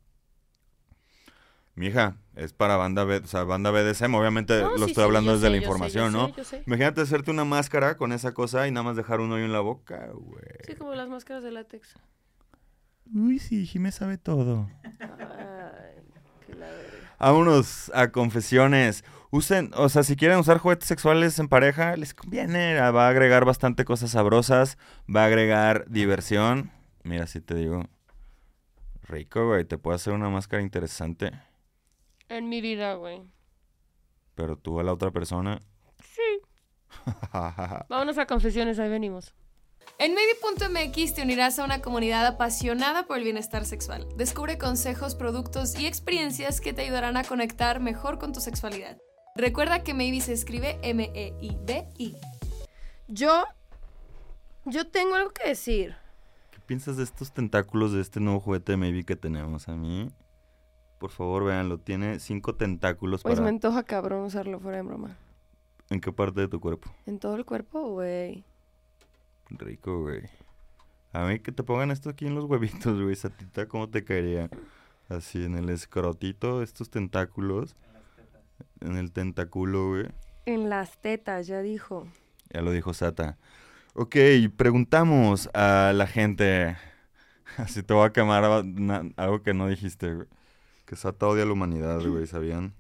Mija, es para banda B, o sea, banda B D S M, obviamente No, lo sí, estoy sí, hablando yo desde sé, la yo sé, información, yo ¿no? sé, yo sé. Imagínate hacerte una máscara con esa cosa y nada más dejar un hoyo en la boca, güey. Sí, como las máscaras de látex. Uy, sí, Jimé sabe todo. Ay, qué la verga. Vámonos a confesiones. Usen, o sea, si quieren usar juguetes sexuales en pareja, les conviene. Va a agregar bastante cosas sabrosas. Va a agregar diversión. Mira, si te digo. Rico, güey. Te puede hacer una máscara interesante. En mi vida, güey. Pero tú a la otra persona. Sí. Vámonos a confesiones, ahí venimos. En Maybe punto m x te unirás a una comunidad apasionada por el bienestar sexual. Descubre consejos, productos y experiencias que te ayudarán a conectar mejor con tu sexualidad. Recuerda que Maybe se escribe M E I B I. Yo, yo tengo algo que decir. ¿Qué piensas de estos tentáculos de este nuevo juguete de Maybe que tenemos? A mí, por favor, véanlo. Tiene cinco tentáculos Pues para... me antoja cabrón usarlo fuera de broma. ¿En qué parte de tu cuerpo? En todo el cuerpo, güey. Rico, güey. A mí que te pongan esto aquí en los huevitos, güey. Satita, ¿cómo te caería? Así en el escrotito, estos tentáculos. En el tentáculo, güey. En las tetas, ya dijo. Ya lo dijo Sata. Ok, preguntamos a la gente. Así te voy a quemar a- na- algo que no dijiste, güey. Que Sata odia a la humanidad, güey, ¿sabían?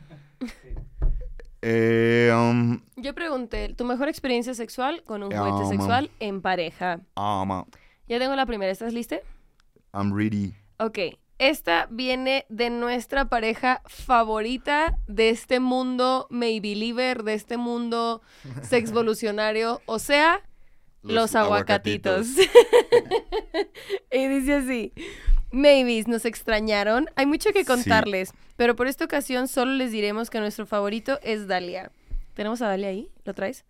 Eh, um, Yo pregunté, ¿tu mejor experiencia sexual con un Ah, juguete mam. sexual en pareja? um, Ya tengo la primera, ¿estás lista? I'm ready. Ok, esta viene de nuestra pareja favorita de este mundo Maybeliever, de este mundo sexvolucionario, o sea, los, Los aguacatitos. Y dice así, Maybes, ¿nos extrañaron? Hay mucho que Sí. contarles, pero por esta ocasión solo les diremos que nuestro favorito es Dalia. ¿Tenemos a Dalia ahí? ¿Lo traes?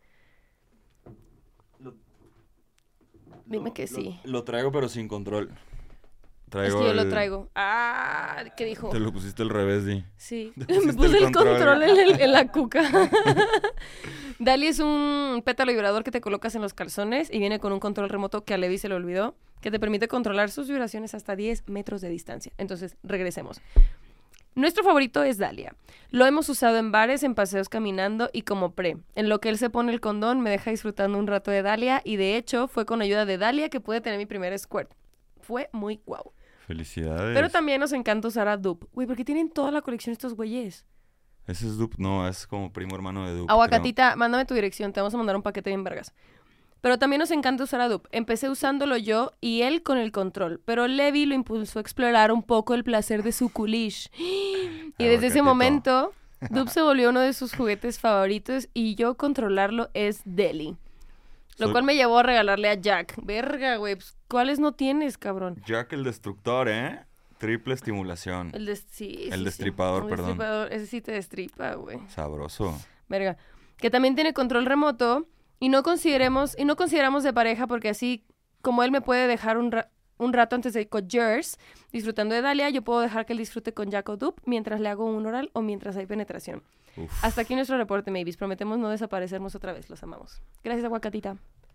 Dime que sí. Lo traigo, pero sin control. Traigo Es que yo lo el- traigo. Ah, ¿qué dijo? Te lo pusiste al revés, Di. Sí, Te me pusiste puse el el control, control. en, el- en la cuca. Dali es un pétalo vibrador que te colocas en los calzones y viene con un control remoto que a Levi se le olvidó, que te permite controlar sus vibraciones hasta diez metros de distancia. Entonces, regresemos. Nuestro favorito es Dalia. Lo hemos usado en bares, en paseos caminando y como pre. En lo que él se pone el condón, me deja disfrutando un rato de Dalia y de hecho fue con ayuda de Dalia que pude tener mi primer squirt. Fue muy guau. Felicidades. Pero también nos encanta usar a Dupe. Güey, porque tienen toda la colección estos güeyes. Ese es Dup, no, es como primo hermano de Dup. Aguacatita, mándame tu dirección, te vamos a mandar un paquete bien vergas. Pero también nos encanta usar a Dupe. Empecé usándolo yo y él con el control, pero Levi lo impulsó a explorar un poco el placer de su culish. Y desde ese Aguacatito. momento, Dupe se volvió uno de sus juguetes favoritos y yo controlarlo es deli. Lo Soy- cual me llevó a regalarle a Jack. Verga, güey, pues, ¿cuáles no tienes, cabrón? Jack el Destructor, ¿eh? Triple estimulación. El, des- sí, sí, El sí. destripador, El perdón. destripador, ese sí te destripa, güey. Sabroso. Verga. Que también tiene control remoto y no consideremos y no consideramos de pareja porque así como él me puede dejar un, ra- un rato antes de ir con Jers disfrutando de Dalia, yo puedo dejar que él disfrute con Jack o Dupe mientras le hago un oral o mientras hay penetración. Uf. Hasta aquí nuestro reporte, Mavis. Prometemos no desaparecernos otra vez. Los amamos. Gracias, aguacatita.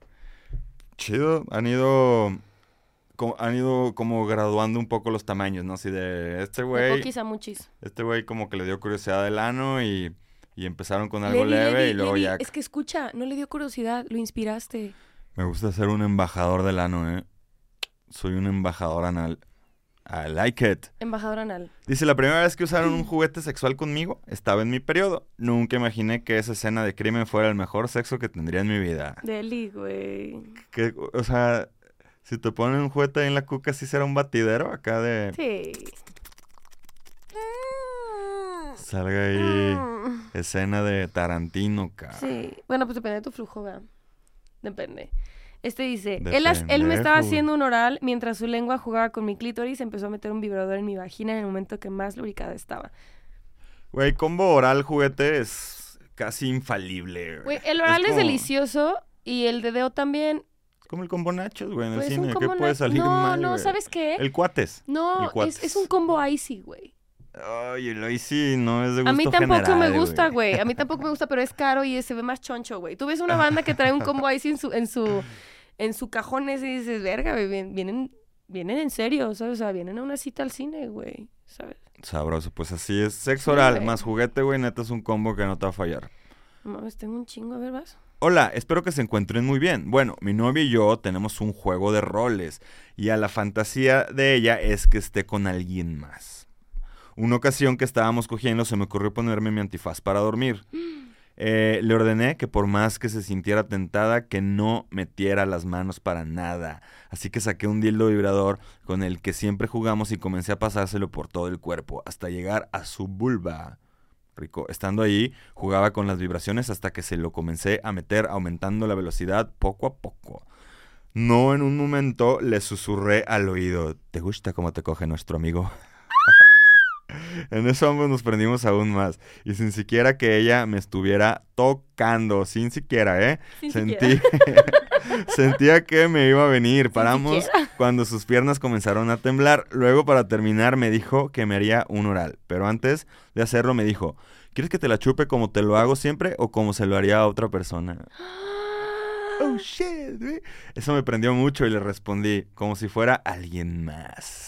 Chido. Han ido... co- han ido como graduando un poco los tamaños, ¿no? Así de este De güey... poquis a muchis. Este güey como que le dio curiosidad del ano y, y empezaron con algo Levi, leve Levi, y luego Levi, ya... Es que escucha, no le dio curiosidad, lo inspiraste. Me gusta ser un embajador del ano, ¿eh? Soy un embajador anal. I like it. Embajador anal. Dice, la primera vez que usaron un juguete sexual conmigo, estaba en mi periodo. Nunca imaginé que esa escena de crimen fuera el mejor sexo que tendría en mi vida. Deli, güey. Que, o sea, si te ponen un juguete ahí en la cuca, ¿sí será un batidero acá de... Sí. Salga ahí escena de Tarantino, cara. Sí. Bueno, pues depende de tu flujo, ¿verdad? Depende. Este dice, De él, as- él me estaba pendejo. haciendo un oral mientras su lengua jugaba con mi clítoris, empezó a meter un vibrador en mi vagina en el momento que más lubricada estaba. Güey, combo oral juguete es casi infalible. Güey, el oral es, como- delicioso y el dedeo también. Es como el combo nachos, güey, en el Pues, cine. un ¿Qué combo puede na- salir no, mal, no, güey? ¿sabes qué? El cuates. No, el es, cuates. es un combo icy, güey. Ay, el icy no es de gusto A mí tampoco general, me gusta, güey. A mí tampoco me gusta, pero es caro y se ve más choncho, güey. Tú ves una banda que trae un combo icy en su, en su, en su cajón ese y dices, verga, güey, vien- vienen, vienen en serio, ¿sabes? O sea, vienen a una cita al cine, güey, ¿sabes? Sabroso, pues así es. Sexo Sí, oral güey. más juguete, güey, neta es un combo que no te va a fallar. No mames, tengo un chingo, a ver, vas. Hola, espero que se encuentren muy bien. Bueno, mi novia y yo tenemos un juego de roles y a la fantasía de ella es que esté con alguien más. Una ocasión que estábamos cogiendo se me ocurrió ponerme mi antifaz para dormir. Eh, le ordené que por más que se sintiera tentada, que no metiera las manos para nada. Así que saqué un dildo vibrador con el que siempre jugamos y comencé a pasárselo por todo el cuerpo hasta llegar a su vulva. Rico. Estando ahí, jugaba con las vibraciones hasta que se lo comencé a meter, aumentando la velocidad poco a poco. No en un momento le susurré al oído: ¿te gusta cómo te coge nuestro amigo? En eso ambos nos prendimos aún más. Y sin siquiera que ella me estuviera tocando. Sin siquiera, ¿eh? Sin Sentí... Sentía que me iba a venir. Paramos siquiera. cuando sus piernas comenzaron a temblar. Luego, para terminar, me dijo que me haría un oral. Pero antes de hacerlo me dijo: ¿quieres que te la chupe como te lo hago siempre o como se lo haría a otra persona? Oh, shit, güey. Eso me prendió mucho y le respondí como si fuera alguien más.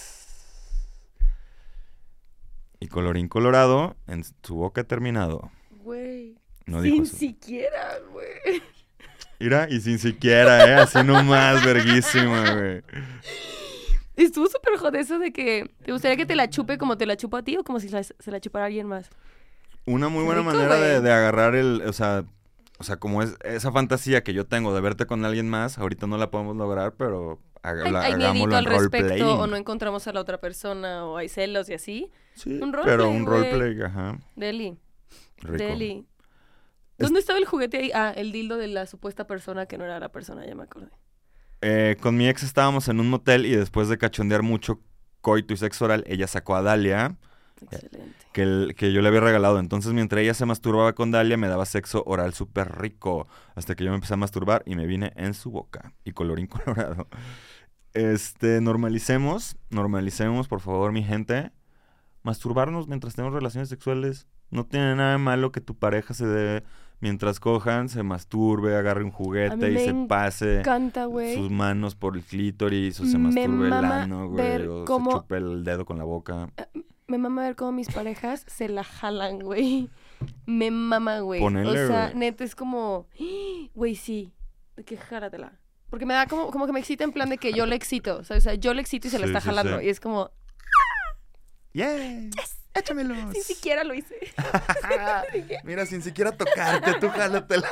Y colorín colorado, en su boca terminado. Güey. No dijo Sin eso. siquiera, güey. Mira, y sin siquiera, ¿eh? Así nomás, verguísima, güey. Estuvo súper jodido eso de que te gustaría que te la chupe como te la chupo a ti o como si la- se la chupara a alguien más. Una muy buena Rico, manera de, güey. de agarrar el, o sea, o sea, como es esa fantasía que yo tengo de verte con alguien más, ahorita no la podemos lograr, pero haga- Hay, la- hay hagámoslo miedito en al respecto roleplaying. o no encontramos a la otra persona o hay celos y así. Sí, un pero roleplay, un güey. roleplay, ajá, Deli, rico. Deli. Es- ¿Dónde estaba el juguete ahí? Ah, el dildo de la supuesta persona que no era la persona, ya me acordé. Eh, con mi ex estábamos en un motel y después de cachondear mucho coito y sexo oral, ella sacó a Dalia, Excelente. que, el- que yo le había regalado. Entonces, mientras ella se masturbaba con Dalia, me daba sexo oral súper rico. Hasta que yo me empecé a masturbar y me vine en su boca. Y colorín colorado. Este, normalicemos, normalicemos, por favor, mi gente. Masturbarnos mientras tenemos relaciones sexuales. No tiene nada de malo que tu pareja se dé, mientras cojan, se masturbe, agarre un A mí juguete y me se pase Canta, güey. sus manos por el clítoris o se Me masturbe el mama ano, ver güey, o cómo- se chupe el dedo con la boca. Me mama ver cómo mis parejas se la jalan, güey. Me mama, güey. Ponele, O sea, güey. neta, es como... Güey, sí. De que jálatela. Porque me da como, como que me excita en plan de que yo le excito. O sea, o sea, yo le excito y se la Sí, está sí, jalando. sí. Y es como... ¡Yeah! ¡Échamelos! Ni siquiera lo hice. Mira, sin siquiera tocarte, tú jálatela.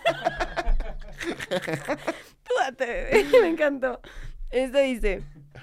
Tú date, bebé. Me encantó. Esto dice...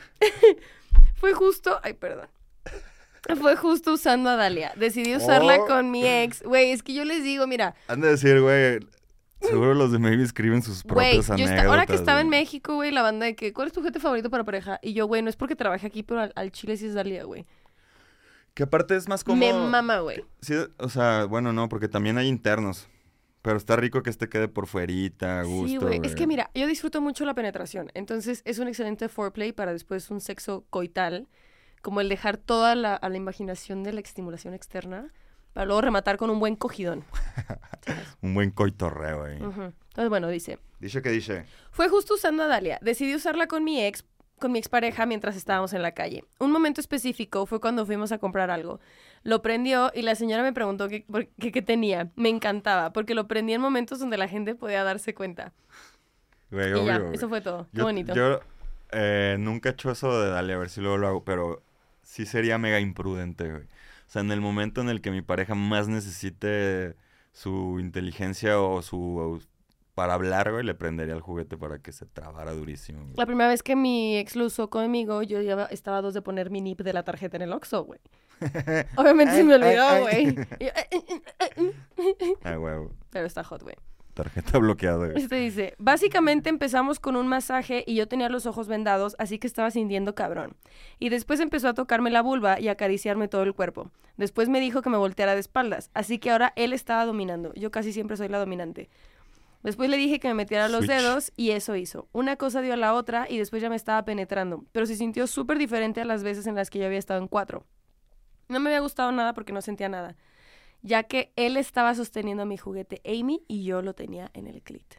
Fue justo... Ay, perdón. Fue justo usando a Dalia. Decidí usarla Oh. con mi ex. Güey, es que yo les digo, mira... Han de decir, güey, seguro los de Maybe escriben sus Güey, propias yo anécdotas. esta- ahora que estaba en güey. México, güey, la banda de que, ¿cuál es tu juguete favorito para pareja? Y yo, güey, no es porque trabaje aquí, pero al, al chile sí es Dalia, güey. Que aparte es más como... Me mama, güey. Sí, o sea, bueno, no, porque también hay internos. Pero está rico que este quede por fuerita, a gusto, Sí, güey. Es que mira, yo disfruto mucho la penetración. Entonces es un excelente foreplay para después un sexo coital. Como el dejar toda la, a la imaginación de la estimulación externa. Para luego rematar con un buen cogidón. ¿Sabes? Un buen coitorreo, güey. Ujú. Entonces, bueno, dice... Dice que dice. Fue justo usando a Dalia. Decidí usarla con mi ex, con mi expareja mientras estábamos en la calle. Un momento específico fue cuando fuimos a comprar algo. Lo prendió y la señora me preguntó qué, por- qué, qué tenía. Me encantaba, porque lo prendí en momentos donde la gente podía darse cuenta. Güey, y obvio, ya, güey. eso fue todo. Qué Yo, bonito. yo eh, nunca he hecho eso de Dalia, a ver si luego lo hago, pero sí sería mega imprudente, güey. O sea, en el momento en el que mi pareja más necesite su inteligencia o su... para hablar, güey, le prendería el juguete para que se trabara durísimo, güey. La primera vez que mi ex lo usó conmigo, yo ya estaba a dos de poner mi N I P de la tarjeta en el Oxxo, güey. Obviamente se me Ay, olvidó, ay, güey. ay. Y yo, "Eh, eh, eh, eh". Ah, güey. Pero está hot, güey. Tarjeta bloqueada, güey. Este dice, básicamente empezamos con un masaje y yo tenía los ojos vendados, así que estaba sintiendo cabrón. Y después empezó a tocarme la vulva y a acariciarme todo el cuerpo. Después me dijo que me volteara de espaldas, así que ahora él estaba dominando. Yo casi siempre soy la dominante. Después le dije que me metiera los Switch. dedos y eso hizo. Una cosa dio a la otra y después ya me estaba penetrando, pero se sintió súper diferente a las veces en las que yo había estado en cuatro. No me había gustado nada porque no sentía nada, ya que él estaba sosteniendo a mi juguete Amy y yo lo tenía en el clit.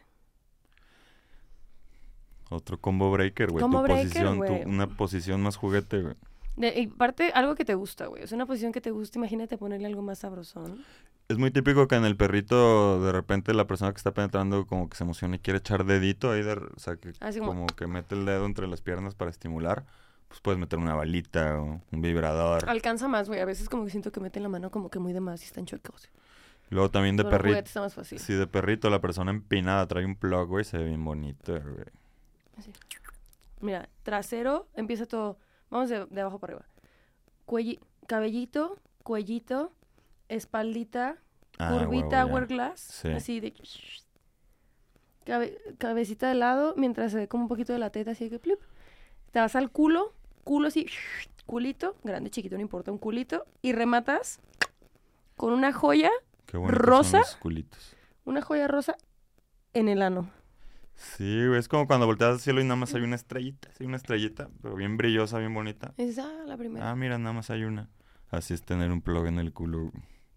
Otro combo breaker, güey. Combo tu breaker, posición, tu- güey. una posición más juguete, güey. De, y parte, algo que te gusta, güey. O sea, una posición que te gusta, imagínate ponerle algo más sabrosón. Es muy típico que en el perrito, de repente, la persona que está penetrando como que se emociona y quiere echar dedito ahí, de, o sea, que Así como- como que mete el dedo entre las piernas para estimular. Pues puedes meter una balita o un vibrador. Alcanza más, güey. A veces como que siento que meten la mano como que muy de más y están chuecos. Luego también de Con un perrito. juguete está más fácil. Sí, de perrito, la persona empinada trae un plug, güey, se ve bien bonito, güey. Así. Mira, trasero, empieza todo. Vamos de, de abajo para arriba. Cuelli- cabellito, cuellito, espaldita, Ah, curvita, huevo, ya. hourglass. Sí. Así de... Cabe- cabecita de lado, mientras se ve como un poquito de la teta, así que... plup. Te vas al culo, culo así, culito, grande, chiquito, no importa, un culito. Y rematas con una joya, Qué bonitos rosa. son los culitos. una joya rosa en el ano. Sí, güey, es como cuando volteas al cielo y nada más hay una estrellita, sí, una estrellita, pero bien brillosa, bien bonita. Esa la primera. Ah, mira, nada más hay una. Así es tener un plug en el culo.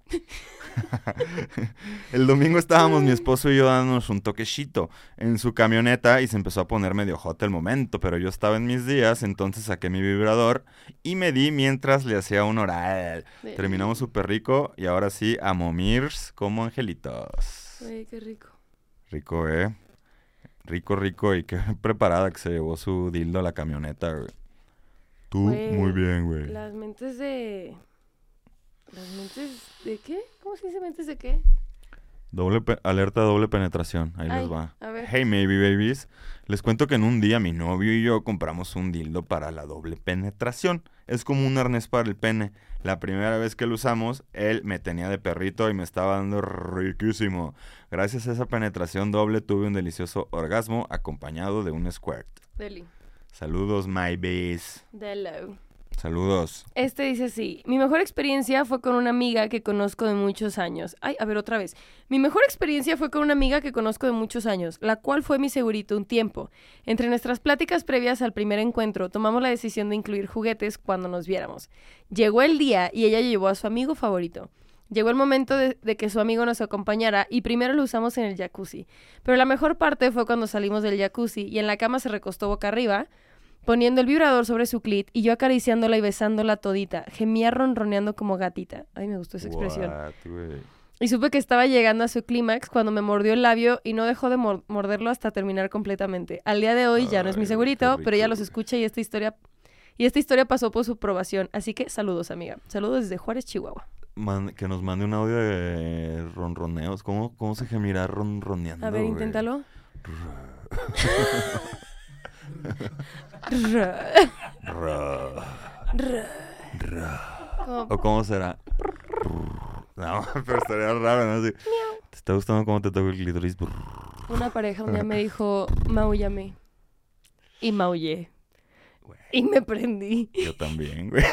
El domingo estábamos mi esposo y yo dándonos un toquecito en su camioneta y se empezó a poner medio hot el momento, pero yo estaba en mis días, entonces saqué mi vibrador y me di mientras le hacía un oral. De- Terminamos súper rico y ahora sí, a momirs como angelitos. Güey, qué rico. Rico, ¿eh? Rico, rico y qué preparada que se llevó su dildo a la camioneta, güey. Tú, Güey, muy bien, güey. Las mentes de... ¿Las mentes de qué? ¿Cómo se dice mentes de qué? Doble pe- alerta doble penetración, ahí Ay, les va. a ver. Hey, maybe babies. Les cuento que en un día mi novio y yo compramos un dildo para la doble penetración. Es como un arnés para el pene. La primera vez que lo usamos, él me tenía de perrito y me estaba dando riquísimo. Gracias a esa penetración doble tuve un delicioso orgasmo acompañado de un squirt. Deli. Saludos, my babies. Delo. Saludos. Este dice así, mi mejor experiencia fue con una amiga que conozco de muchos años. Ay, a ver otra vez. Mi mejor experiencia fue con una amiga que conozco de muchos años, la cual fue mi segurito un tiempo. Entre nuestras pláticas previas al primer encuentro, tomamos la decisión de incluir juguetes cuando nos viéramos. Llegó el día y ella llevó a su amigo favorito. Llegó el momento de, de que su amigo nos acompañara y primero lo usamos en el jacuzzi. Pero la mejor parte fue cuando salimos del jacuzzi y en la cama se recostó boca arriba, poniendo el vibrador sobre su clit y yo acariciándola y besándola todita. Gemía ronroneando como gatita. Ay, me gustó esa expresión. What, güey. Y supe que estaba llegando a su clímax cuando me mordió el labio y no dejó de mor- morderlo hasta terminar completamente. Al día de hoy ya no es mi Ay, segurito, qué pero ella rico, los güey. escucha y esta historia... Y esta historia pasó por su aprobación. Así que saludos, amiga. Saludos desde Juárez, Chihuahua. Man- que nos mande un audio de ronroneos. ¿Cómo, cómo se gemirá ronroneando? A ver, güey? inténtalo. Ra, ra. Como- ¿O cómo será? No, pero estaría raro, ¿no? Así, ¿te está gustando cómo te toco el clítoris? Una pareja un día me dijo, maullame. Y maullé. Güey. Y me prendí. Yo también, güey.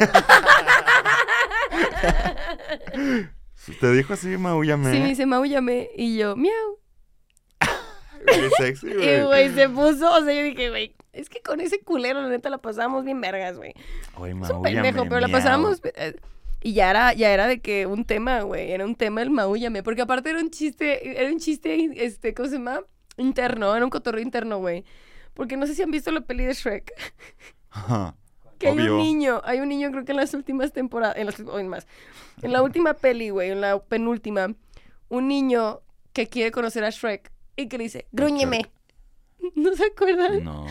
¿Te dijo así, maullame? Sí, me dice, maullame. Y yo, miau. Qué sexy, Y güey. güey, se puso, o sea, yo dije, güey, es que con ese culero, la neta, la pasábamos bien vergas, güey. Oye, Es un maúllame, pendejo, pero la miau. pasábamos... eh, y ya era, ya era de que un tema, güey, era un tema el maúllame, porque aparte era un chiste, era un chiste, este, ¿cómo se llama? Interno, era un cotorreo interno, güey. Porque no sé si han visto la peli de Shrek. Ajá. Que hay Obvio. un niño, hay un niño creo que en las últimas temporadas, en las, o en más, en la última peli, güey, en la penúltima, un niño que quiere conocer a Shrek y que le dice, grúñeme. ¿No se acuerdan? No.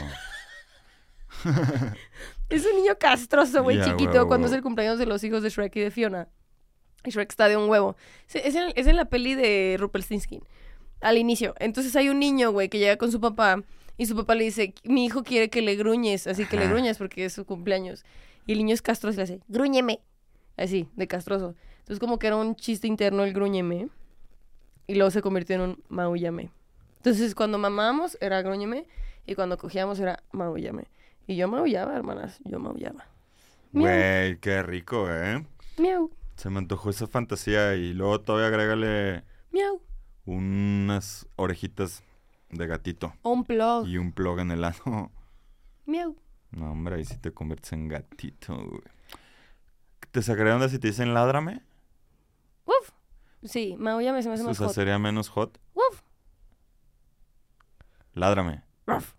Es un niño castroso, güey, Ya, chiquito, huevo, cuando es huevo. el cumpleaños de los hijos de Shrek y de Fiona. Y Shrek está de un huevo. Es es en, es en la peli de Rumpelstiltskin, al inicio. Entonces hay un niño, güey, que llega con su papá y su papá le dice, mi hijo quiere que le gruñes, así que le Ajá. gruñes porque es su cumpleaños. Y el niño es castroso y le hace, grúñeme. Así, de castroso. Entonces como que era un chiste interno el grúñeme y luego se convirtió en un maullame. Entonces cuando mamábamos era grúñeme y cuando cogíamos era maullame. Y yo maullaba, hermanas, yo maullaba. Miau. Güey, qué rico, ¿eh? Miau, Se me antojó esa fantasía y luego todavía agrégale miau. unas orejitas de gatito O un plug. y un plug en el ano. Miau. No, hombre, ahí sí te conviertes en gatito, güey. ¿Te sacaría onda si te dicen ládrame? Uf. Sí, maullame se me hace O más sea, hot. sería menos hot. Uf. Ládrame. Ruff.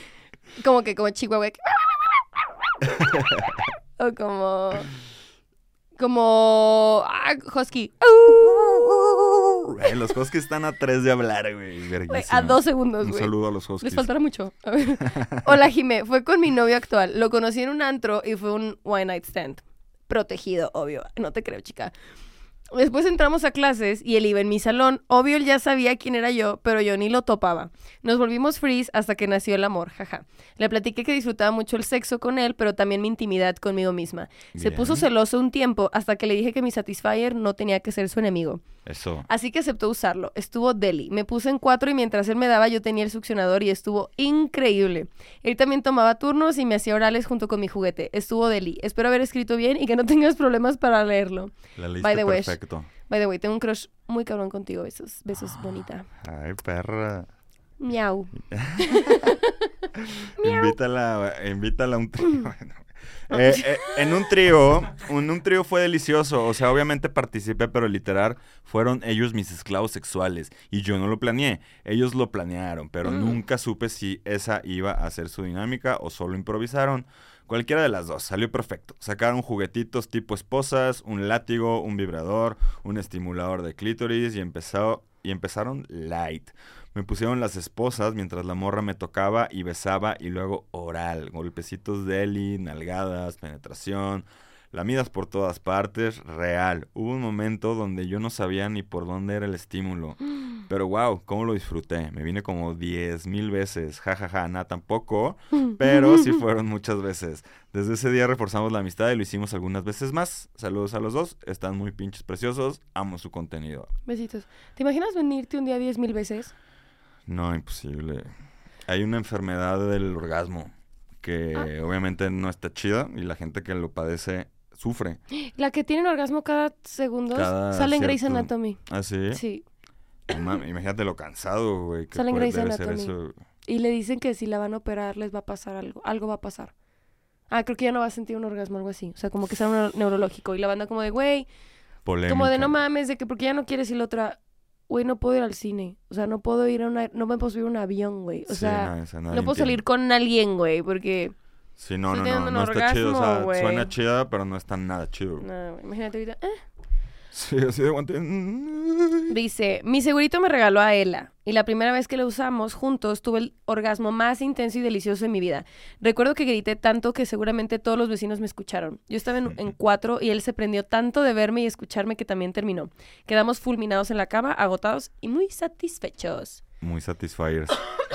Como que como Chihuahua. que- O como... Como... Ah, husky. Güey, los huskies están a tres de hablar, güey. Güey, Verguísima. a dos segundos, Un güey. saludo a los huskies. Les faltará mucho. A ver. Hola, Jimé. Fue con mi novio actual. Lo conocí en un antro y fue un one night stand. Protegido, obvio. No te creo, chica. Después entramos a clases y él iba en mi salón. Obvio, él ya sabía quién era yo, pero yo ni lo topaba. Nos volvimos freeze hasta que nació el amor, jaja. Le platiqué que disfrutaba mucho el sexo con él, pero también mi intimidad conmigo misma. Se Bien. puso celoso un tiempo hasta que le dije que mi Satisfyer no tenía que ser su enemigo. Eso. Así que aceptó usarlo. Estuvo deli. Me puse en cuatro y mientras él me daba yo tenía el succionador y estuvo increíble. Él también tomaba turnos y me hacía orales junto con mi juguete. Estuvo deli. Espero haber escrito bien y que no tengas problemas para leerlo. La leíste By the way. perfecto. By the way, tengo un crush muy cabrón contigo. Besos, besos, bonita. Ay, perra. Miau. Invítala, invítala a un trío. Eh, eh, en un trío, en un trío fue delicioso. O sea, obviamente participé, pero literal fueron ellos mis esclavos sexuales. Y yo no lo planeé. Ellos lo planearon, pero Mm. nunca supe si esa iba a ser su dinámica o solo improvisaron. Cualquiera de las dos, salió perfecto. Sacaron juguetitos tipo esposas, un látigo, un vibrador, un estimulador de clítoris y, empezó, y empezaron light. Me pusieron las esposas mientras la morra me tocaba y besaba y luego oral. Golpecitos deli, nalgadas, penetración, lamidas por todas partes, real. Hubo un momento donde yo no sabía ni por dónde era el estímulo. Pero wow, cómo lo disfruté. Me vine como diez mil veces. Ja, ja, ja, nada tampoco. Pero sí fueron muchas veces. Desde ese día reforzamos la amistad y lo hicimos algunas veces más. Saludos a los dos. Están muy pinches preciosos. Amo su contenido. Besitos. ¿Te imaginas venirte un día diez mil veces? No, imposible. Hay una enfermedad del orgasmo que Ah. obviamente no está chida y la gente que lo padece sufre. La que tienen orgasmo cada segundo Cada sale en Grey's cierto- Anatomy. ¿Ah, sí? Sí. No mames, imagínate lo cansado, güey. que Sale en puede- Grey's debe ser Anatomy. eso. Y le dicen que si la van a operar les va a pasar algo. Algo va a pasar. Ah, creo que ya no va a sentir un orgasmo, algo así. O sea, como que sea neuro- neurológico. Y la banda como de, güey, Polémica. como de no mames, de que porque ya no quieres y la otra, güey, no puedo ir al cine. O sea, no puedo ir a una, no me puedo subir a un avión, güey. O Sí, sea, no, esa nadie no puedo entiende. salir con alguien, güey, porque... Sí, no, Estoy no, no, teniendo no un está chido. O sea, orgasmo, güey. suena chida, pero no está nada chido. No, güey, imagínate ahorita. eh. Sí, así de guante. Dice, mi segurito me regaló a Ela y la primera vez que lo usamos juntos tuve el orgasmo más intenso y delicioso de mi vida. Recuerdo que grité tanto que seguramente todos los vecinos me escucharon. Yo estaba en, en cuatro y él se prendió tanto de verme y escucharme que también terminó. Quedamos fulminados en la cama, agotados y muy satisfechos. Muy satisfiers.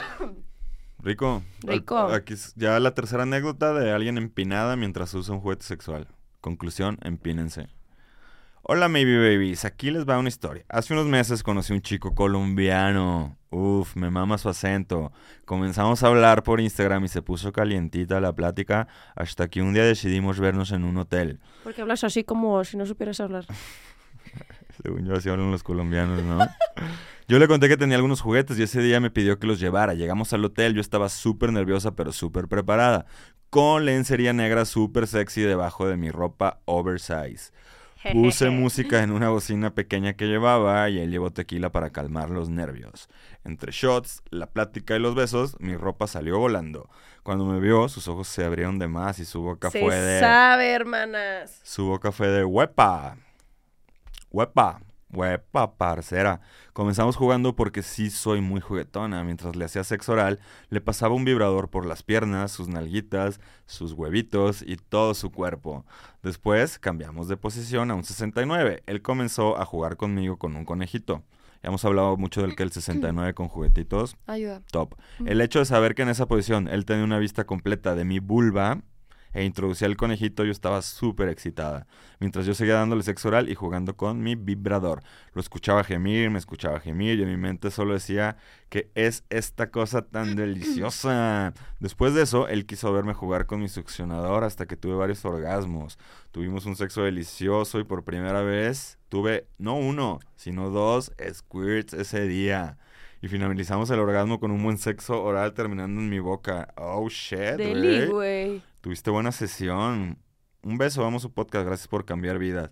Rico. Rico. Al- Aquí es ya la tercera anécdota de alguien empinada mientras usa un juguete sexual. Conclusión, empínense. Hola, maybe babies. Aquí les va una historia. Hace unos meses conocí a un chico colombiano. Uf, me mama su acento. Comenzamos a hablar por Instagram y se puso calientita la plática hasta que un día decidimos vernos en un hotel. Porque hablas así como si no supieras hablar. Según yo, así hablan los colombianos, ¿no? Yo le conté que tenía algunos juguetes y ese día me pidió que los llevara. Llegamos al hotel, yo estaba súper nerviosa, pero súper preparada. Con lencería negra súper sexy debajo de mi ropa oversize. Puse música en una bocina pequeña que llevaba y él llevó tequila para calmar los nervios. Entre shots, la plática y los besos, mi ropa salió volando. Cuando me vio, sus ojos se abrieron de más y su boca Se fue de... sabe, hermanas. Su boca fue de huepa. Huepa. Huepa, parcera. Comenzamos jugando porque sí soy muy juguetona. Mientras le hacía sexo oral, le pasaba un vibrador por las piernas, sus nalguitas, sus huevitos y todo su cuerpo. Después cambiamos de posición a un sesenta y nueve. Él comenzó a jugar conmigo con un conejito. Ya hemos hablado mucho del que el sesenta y nueve con juguetitos. Ayuda. Top. El hecho de saber que en esa posición él tenía una vista completa de mi vulva e introducía el conejito, yo estaba súper excitada. Mientras yo seguía dándole sexo oral y jugando con mi vibrador. Lo escuchaba gemir, me escuchaba gemir y en mi mente solo decía que es esta cosa tan deliciosa. Después de eso, él quiso verme jugar con mi succionador hasta que tuve varios orgasmos. Tuvimos un sexo delicioso y por primera vez tuve no uno, sino dos squirts ese día. Y finalizamos el orgasmo con un buen sexo oral terminando en mi boca. Oh, shit, Deli, güey. güey. Tuviste buena sesión. Un beso, vamos a su podcast. Gracias por cambiar vidas.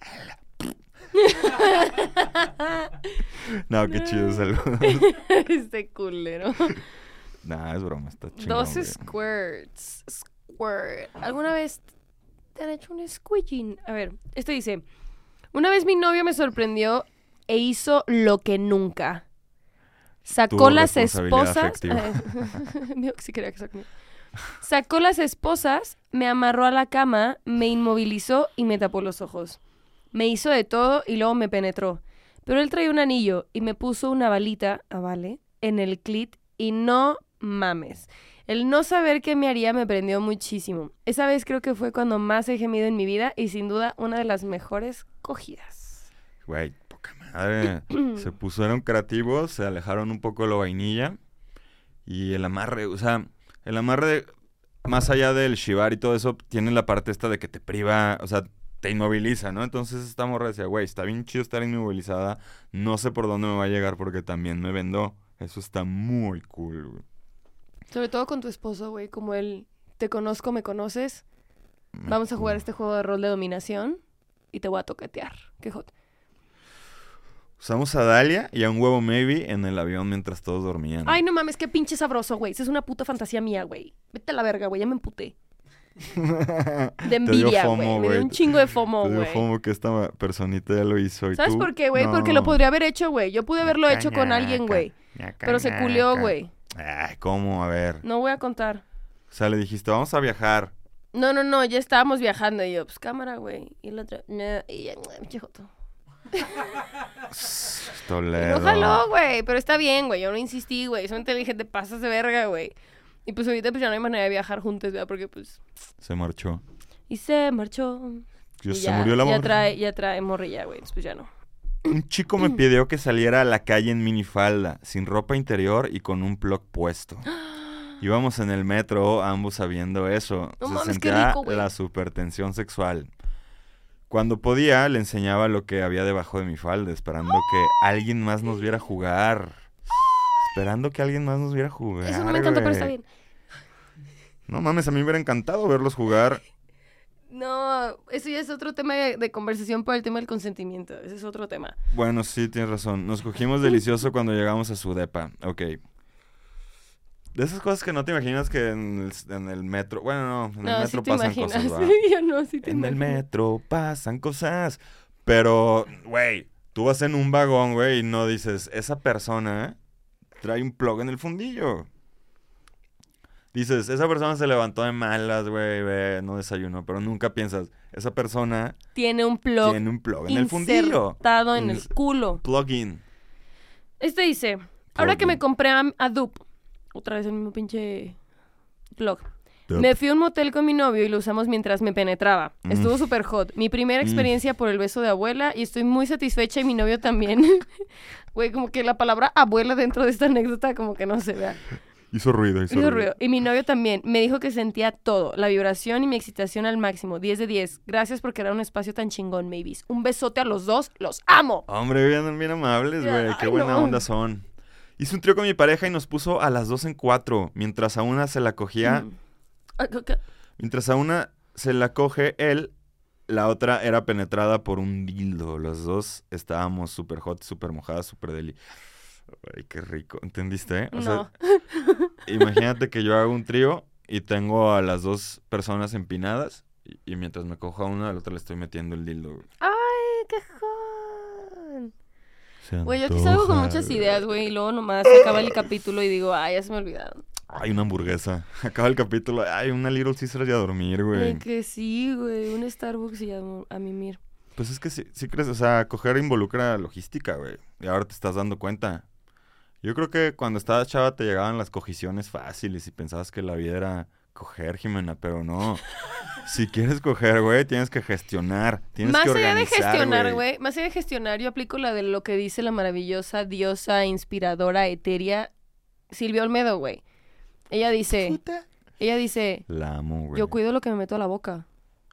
No, qué chido, saludos. Este culero. Nah, es broma, está chingón. Dos güey. squirts. Squirt. ¿Alguna vez te han hecho un squidging. A ver, este dice, una vez mi novio me sorprendió e hizo lo que nunca. Sacó Tu las responsabilidad esposas. afectiva. Digo que sí quería que sea conmigo. Sacó las esposas, me amarró a la cama, me inmovilizó y me tapó los ojos. Me hizo de todo y luego me penetró. Pero él traía un anillo y me puso una balita, ah, vale, en el clit y no mames. El no saber qué me haría me prendió muchísimo. Esa vez creo que fue cuando más he gemido en mi vida y sin duda una de las mejores cogidas. Güey, poca madre. Se pusieron creativos, se alejaron un poco de lo vainilla. Y el amarre, o sea, el amarre, de, más allá del shibar y todo eso, tiene la parte esta de que te priva, o sea, te inmoviliza, ¿no? Entonces esta morra decía, güey, está bien chido estar inmovilizada, no sé por dónde me va a llegar porque también me vendó. Eso está muy cool, güey. Sobre todo con tu esposo, güey, como él, te conozco, me conoces, vamos a jugar este juego de rol de dominación y te voy a toquetear. Qué hot. Usamos a Dalia y a un huevo maybe en el avión mientras todos dormían. Ay, no mames, qué pinche sabroso, güey. Esa es una puta fantasía mía, güey. Vete a la verga, güey, ya me emputé. De envidia, güey. Me dio un chingo de FOMO, Te dio güey. FOMO que esta personita ya lo hizo. ¿Y ¿Sabes tú? por qué, güey? No. Porque lo podría haber hecho, güey. Yo pude haberlo Ñaca, hecho con alguien, güey. ñaca, Pero se ñaca. culió, güey. Ay, ¿cómo? A ver. No voy a contar. O sea, le dijiste, vamos a viajar. No, no, no, ya estábamos viajando. Y yo, pues cámara, güey. Y el otro, no. Y ya, pinche joto. Toledo. No jaló, güey. Pero está bien, güey. Yo no insistí, güey. Son inteligentes, pasas de verga, güey. Y pues ahorita pues ya no hay manera de viajar juntos, ¿verdad? Porque pues... Se marchó. Y se marchó. Ya Y se ya, murió la ya morra. trae, ya trae morrilla, güey. Pues ya no. Un chico me pidió que saliera a la calle en minifalda, sin ropa interior y con un plug puesto. Íbamos en el metro, ambos sabiendo eso. No Se mames, qué sentía rico, güey. la supertensión sexual. Cuando podía, le enseñaba lo que había debajo de mi falda, esperando que alguien más nos viera jugar. Esperando que alguien más nos viera jugar. Eso no me encantó, pero güey. está bien. No mames, a mí me hubiera encantado verlos jugar. No, eso ya es otro tema de, de conversación por el tema del consentimiento. Ese es otro tema. Bueno, sí, tienes razón. Nos cogimos delicioso cuando llegamos a su depa. Ok. De esas cosas que no te imaginas que en el, en el metro... Bueno, no, en el No, metro sí te pasan imaginas. cosas, ¿verdad? Yo no, sí te En el imaginas. metro pasan cosas. Pero, güey, tú vas en un vagón, güey, y no dices, esa persona trae un plug en el fundillo. Dices, esa persona se levantó de malas, güey, ve, no desayunó, pero nunca piensas, esa persona Tiene un plug tiene un plug en el fundillo. insertado en el Ins- culo. Plug-in. Este dice, ahora que Plug-in. me compré a, a Dupe, otra vez el mismo pinche plug. Dupe. Me fui a un motel con mi novio y lo usamos mientras me penetraba. Mm. Estuvo súper hot. Mi primera Mm. experiencia por el beso de abuela y estoy muy satisfecha y mi novio también. Güey, como que la palabra abuela dentro de esta anécdota como que no se vea. Hizo ruido, hizo, Hizo ruido. ruido. Y mi novio también. Me dijo que sentía todo. La vibración y mi excitación al máximo. diez de diez. Gracias por crear un espacio tan chingón, maybes. Un besote a los dos. ¡Los amo! Hombre, bien, bien amables, güey. Qué Ay, buena no. onda son. Hice un trío con mi pareja y nos puso a las dos en cuatro. Mientras a una se la cogía... Mm. Ah, co- co- Mientras a una se la coge él, la otra era penetrada por un dildo. Los dos estábamos súper hot, súper mojadas, súper deli. Ay, qué rico. ¿Entendiste? O No. sea, imagínate que yo hago un trío y tengo a las dos personas empinadas y, y mientras me cojo a una, a la otra le estoy metiendo el dildo. güey. ¡Ay, qué hot! Se Güey, yo aquí salgo con antoja, muchas güey. ideas, güey. Y luego nomás se acaba el capítulo y digo, ay, ya se me olvidaron. Ay, una hamburguesa. Acaba el capítulo. Ay, una Little Caesar y a dormir, güey. Ay, que sí, güey. Un Starbucks y a, a mimir. Pues es que sí, sí crees, o sea, coger involucra logística, güey. Y ahora te estás dando cuenta. Yo creo que cuando estabas chava te llegaban las cogiciones fáciles y pensabas que la vida era coger, Jimena, pero no. Si quieres coger, güey, tienes que gestionar, tienes Más que allá de organizar, gestionar, güey. Más allá de gestionar, yo aplico la de lo que dice la maravillosa diosa inspiradora etérea Silvia Olmedo, güey. Ella dice, Puta. ella dice, La amo, güey. yo cuido lo que me meto a la boca.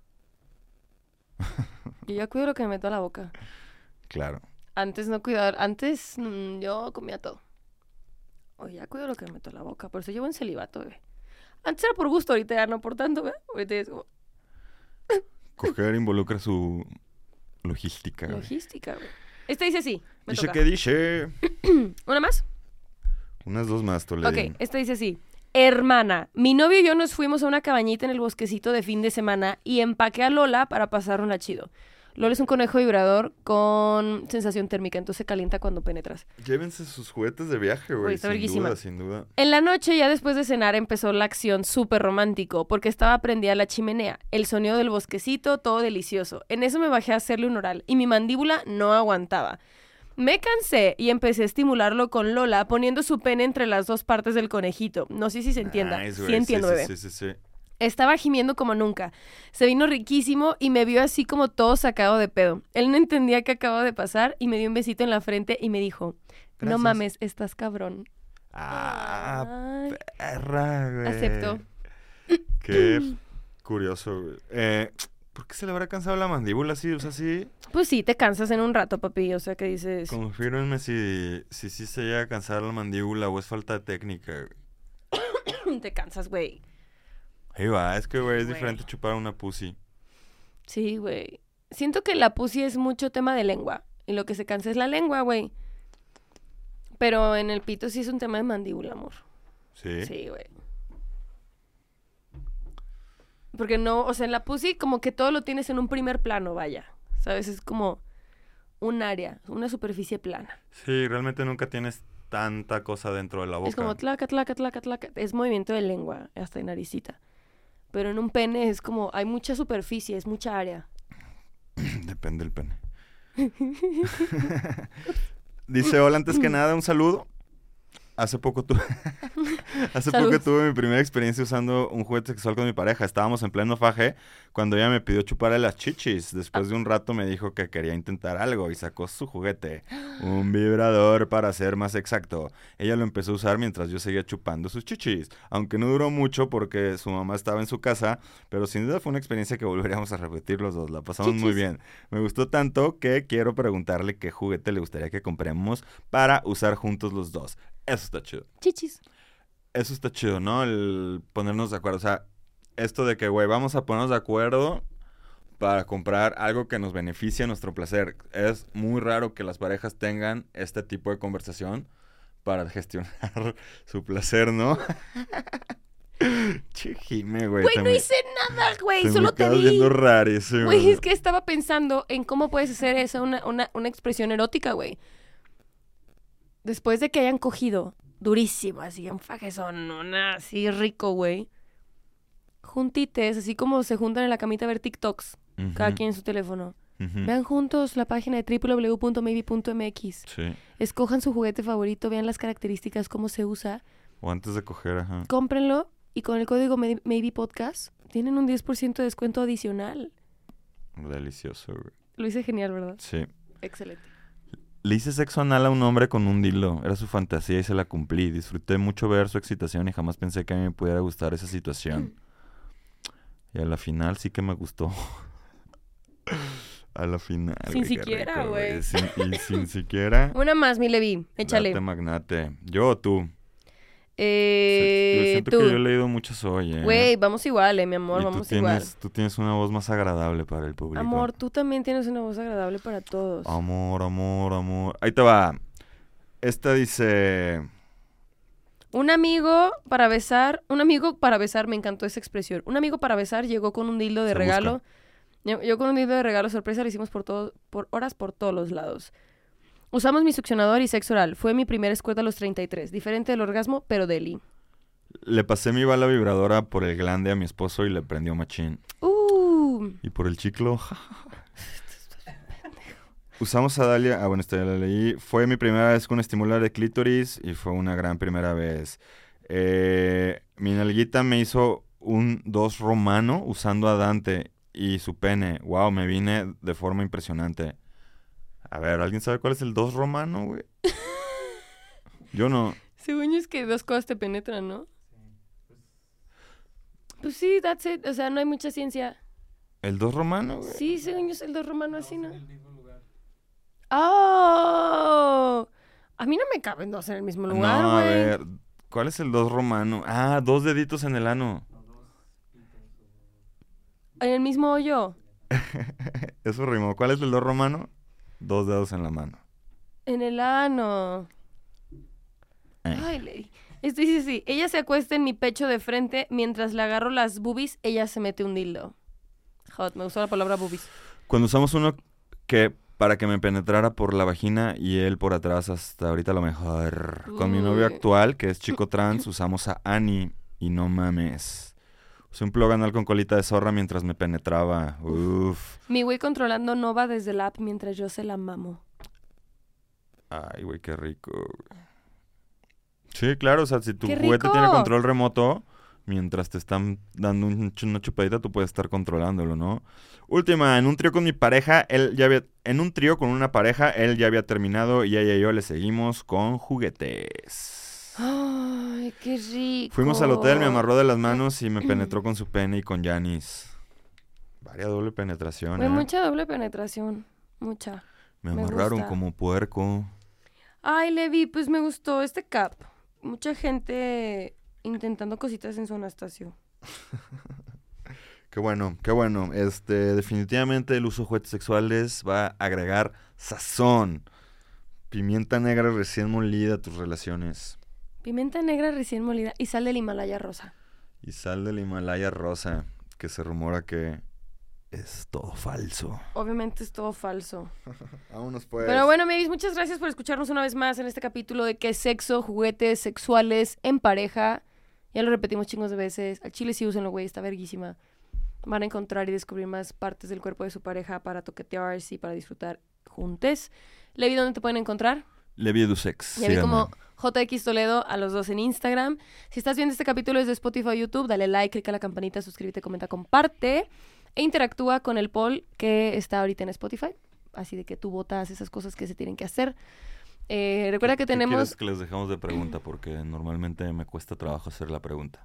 Yo ya cuido lo que me meto a la boca. Claro. Antes no cuidaba, antes mm, yo comía todo. Hoy ya cuido lo que me meto a la boca, por eso llevo en celibato, güey. Antes era por gusto, ahorita ya no por tanto, güey. Ahorita es como Coger involucra su logística, güey. logística, güey. Este dice así, me Dice toca. que dice. ¿Una más? Unas dos más, Toledo. Ok, este dice así. Hermana, mi novio y yo nos fuimos a una cabañita en el bosquecito de fin de semana y empaqué a Lola para pasárnosla chido. Lola es un conejo vibrador con sensación térmica, entonces se calienta cuando penetras. Llévense sus juguetes de viaje, Güey, güey. está Sin verguísima. duda, sin duda. En la noche, ya después de cenar, empezó la acción súper romántico, porque estaba prendida la chimenea, el sonido del bosquecito, todo delicioso. En eso me bajé a hacerle un oral y mi mandíbula no aguantaba. Me cansé y empecé a estimularlo con Lola, poniendo su pene entre las dos partes del conejito. No sé si se entienda. Nice, Sí güey. entiendo, sí, bebé. sí, sí, sí, sí. Estaba gimiendo como nunca. Se vino riquísimo y me vio así como todo sacado de pedo. Él no entendía qué acababa de pasar y me dio un besito en la frente y me dijo, no Gracias. mames, estás cabrón. Ah, Ay. perra, güey. Acepto. Qué curioso, güey. Eh, ¿por qué se le habrá cansado la mandíbula así? O sea, sí. Pues sí, te cansas en un rato, papi. O sea, que dices... Confírmenme si, si sí se llega a cansar la mandíbula o es falta de técnica, güey. te cansas, güey. Ahí va, es que, güey, es Güey. diferente chupar una pussy. Sí, güey. Siento que la pussy es mucho tema de lengua. Y lo que se cansa es la lengua, güey. Pero en el pito sí es un tema de mandíbula, amor. ¿Sí? Sí, güey. Porque no, o sea, en la pussy como que todo lo tienes en un primer plano, vaya. ¿Sabes? Es como un área, una superficie plana. Sí, realmente nunca tienes tanta cosa dentro de la boca. Es como tlaca, tlaca, tlaca, tlaca. Es movimiento de lengua, hasta de naricita. Pero en un pene es como, hay mucha superficie, es mucha área. Depende del pene. Dice, hola, antes que nada, un saludo. Hace poco tuve Hace Salud. poco tuve mi primera experiencia usando un juguete sexual con mi pareja. Estábamos en pleno faje cuando ella me pidió chuparle las chichis. Después de un rato me dijo que quería intentar algo y sacó su juguete. Un vibrador, para ser más exacto. Ella lo empezó a usar mientras yo seguía chupando sus chichis. Aunque no duró mucho porque su mamá estaba en su casa, pero sin duda fue una experiencia que volveríamos a repetir los dos. La pasamos muy Chichis. bien. Me gustó tanto que quiero preguntarle qué juguete le gustaría que compremos para usar juntos los dos. Eso está chido. Chichis. Eso está chido, ¿no? El ponernos de acuerdo. O sea, esto de que, güey, vamos a ponernos de acuerdo para comprar algo que nos beneficie a nuestro placer. Es muy raro que las parejas tengan este tipo de conversación para gestionar su placer, ¿no? Che, Jime, güey. Güey, te no me- hice nada, güey. te Solo me te quedas vi. viendo rarísimo. Güey, es que estaba pensando en cómo puedes hacer eso una, una, una expresión erótica, güey. Después de que hayan cogido durísimo, así en fajezón, una así rico, güey. Juntites, así como se juntan en la camita a ver TikToks, Ujú, cada quien en su teléfono. ujú. Vean juntos la página de doble u doble u doble u punto maybe punto m x. Sí. Escojan su juguete favorito, vean las características, cómo se usa. O antes de coger, ajá. Cómprenlo y con el código May- Maybe Podcast tienen un diez por ciento de descuento adicional. Delicioso, güey. Lo hice genial, ¿verdad? Sí. Excelente. Le hice sexo anal a un hombre con un dildo. Era su fantasía y se la cumplí. Disfruté mucho ver su excitación y jamás pensé que a mí me pudiera gustar esa situación. Y a la final sí que me gustó. A la final. Sin güey, qué siquiera, rico, güey. Sin- y sin siquiera. Una más, mi Levi. Échale. Date magnate. ¿Yo o tú? Eh, yo siento tú. que yo he leído muchos hoy, ¿eh? Güey, vamos igual, eh, mi amor, Y tú vamos igual. tienes, tú tienes una voz más agradable para el público. Amor, tú también tienes una voz agradable para todos. Amor, amor, amor. Ahí te va. Esta dice... Un amigo para besar, un amigo para besar, me encantó esa expresión. Un amigo para besar llegó con un dildo de Se regalo. Yo, yo con un dildo de regalo sorpresa lo hicimos por todo, por horas por todos los lados. Usamos mi succionador y sexo oral. Fue mi primera escuela a los treinta y tres. Diferente del orgasmo, pero deli. Le pasé mi bala vibradora por el glande a mi esposo y le prendió machín. Uh, Y por el chiclo... Usamos a Dalia... Ah, bueno, esta ya la leí. Fue mi primera vez con estimulador de clítoris y fue una gran primera vez. Eh, mi nalguita me hizo un dos romano usando a Dante y su pene. Wow, me vine de forma impresionante. A ver, ¿alguien sabe cuál es el dos romano, güey? Yo no. según yo es que dos cosas te penetran, ¿no? Pues sí, that's it. O sea, no hay mucha ciencia. ¿El dos romano, güey? Sí, según yo es el dos romano así, ¿no? ¡Oh! A mí no me caben dos en el mismo lugar, No, a güey. ver. ¿Cuál es el dos romano? Ah, dos deditos en el ano. En el mismo hoyo. Eso rimó. ¿Cuál es el dos romano? Dos dedos en la mano. En el ano. Eh. Ay, Lady. Esto dice así. Ella se acuesta en mi pecho de frente mientras le agarro las boobies, ella se mete un dildo. Hot, me gustó la palabra boobies. Cuando usamos uno que para que me penetrara por la vagina y él por atrás, hasta ahorita lo mejor. Con mi novio Uy. actual, que es chico trans, usamos a Annie y no mames. Usé un plug anal con colita de zorra mientras me penetraba. Uf. Mi güey controlando Nova desde la app mientras yo se la mamo. Ay, güey, qué rico. Sí, claro, o sea, si tu ¡Qué juguete rico! tiene control remoto, mientras te están dando un ch- una chupadita, tú puedes estar controlándolo, ¿no? Última, en un trío con mi pareja, él ya había... En un trío con una pareja, él ya había terminado y ella y yo le seguimos con juguetes. Ay, qué rico. Fuimos al hotel, me amarró de las manos y me penetró con su pene y con Yanis. Varia doble penetración, Güey, ¿eh? mucha doble penetración. Mucha. Me me amarraron gusta. como puerco. Ay, Levi, pues me gustó este cap. Mucha gente intentando cositas en su Anastasio. Qué bueno, qué bueno. Este, definitivamente el uso de juguetes sexuales va a agregar sazón. Pimienta negra recién molida a tus relaciones. Pimienta negra recién molida y sal del Himalaya rosa. Y sal del Himalaya rosa, que se rumora que es todo falso. Obviamente es todo falso. Vámonos pues. Pero bueno, Mavis, muchas gracias por escucharnos una vez más en este capítulo de qué es sexo, juguetes sexuales en pareja. Ya lo repetimos chingos de veces. Al chile sí úsenlo, güey, está verguísima. Van a encontrar y descubrir más partes del cuerpo de su pareja para toquetearse y para disfrutar juntos. Levi, ¿dónde te pueden encontrar? Levi Edusex. Ya vi síganme. como J X Toledo a los dos en Instagram. Si estás viendo este capítulo desde Spotify o YouTube, dale like, clica la campanita, suscríbete, comenta, comparte e interactúa con el poll que está ahorita en Spotify. Así de que tú votas esas cosas que se tienen que hacer. Eh, recuerda que ¿Qué tenemos... quieres que les dejemos de pregunta? Porque normalmente me cuesta trabajo hacer la pregunta.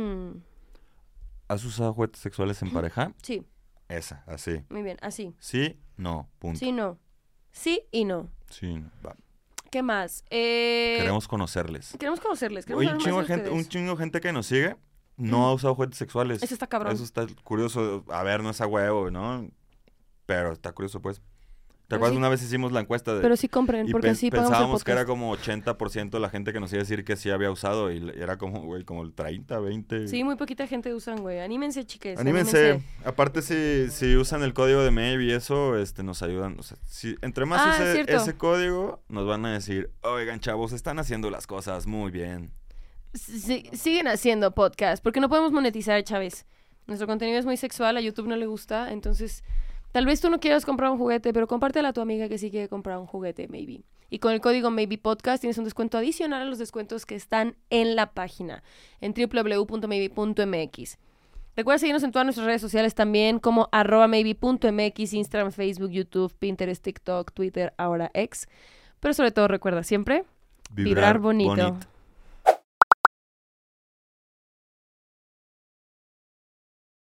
¿Has usado juguetes sexuales en pareja? Sí, Esa, así. muy bien, así. Sí, no, punto. Sí, no. Sí y no. Sí, no, va. ¿Qué más? Eh, Queremos conocerles. queremos conocerles. Queremos Oye, saber un más chingo, de de gente, ustedes. un chingo de gente que nos sigue no ha usado juguetes sexuales. Eso está cabrón. Eso está curioso. A ver, no es a huevo, ¿no? Pero está curioso, pues. ¿Te Pero acuerdas sí. una vez hicimos la encuesta de... Pero sí compren, y porque pen- así pagamos el pensábamos que era podcast. como ochenta por ciento de la gente que nos iba a decir que sí había usado y le- y era como, güey, como el treinta, veinte. Sí, muy poquita gente usan, güey. Anímense, chiques. Anímense. Aparte, si, si usan el código de Maybe y eso, este, nos ayudan. O sea, si, entre más Ah, es use cierto. ese código, nos van a decir, oigan, chavos, están haciendo las cosas muy bien. Sí, siguen haciendo podcast, porque no podemos monetizar, Chávez. Nuestro contenido es muy sexual, a YouTube no le gusta, entonces tal vez tú no quieras comprar un juguete, pero compártela a tu amiga que sí quiere comprar un juguete, maybe. Y con el código Maybe Podcast tienes un descuento adicional a los descuentos que están en la página, en w w w punto maybe punto m x. Recuerda seguirnos en todas nuestras redes sociales también, como arroba maybe punto m x, Instagram, Facebook, YouTube, Pinterest, TikTok, Twitter, ahora X. Pero sobre todo recuerda siempre, vibrar, bonito. bonito.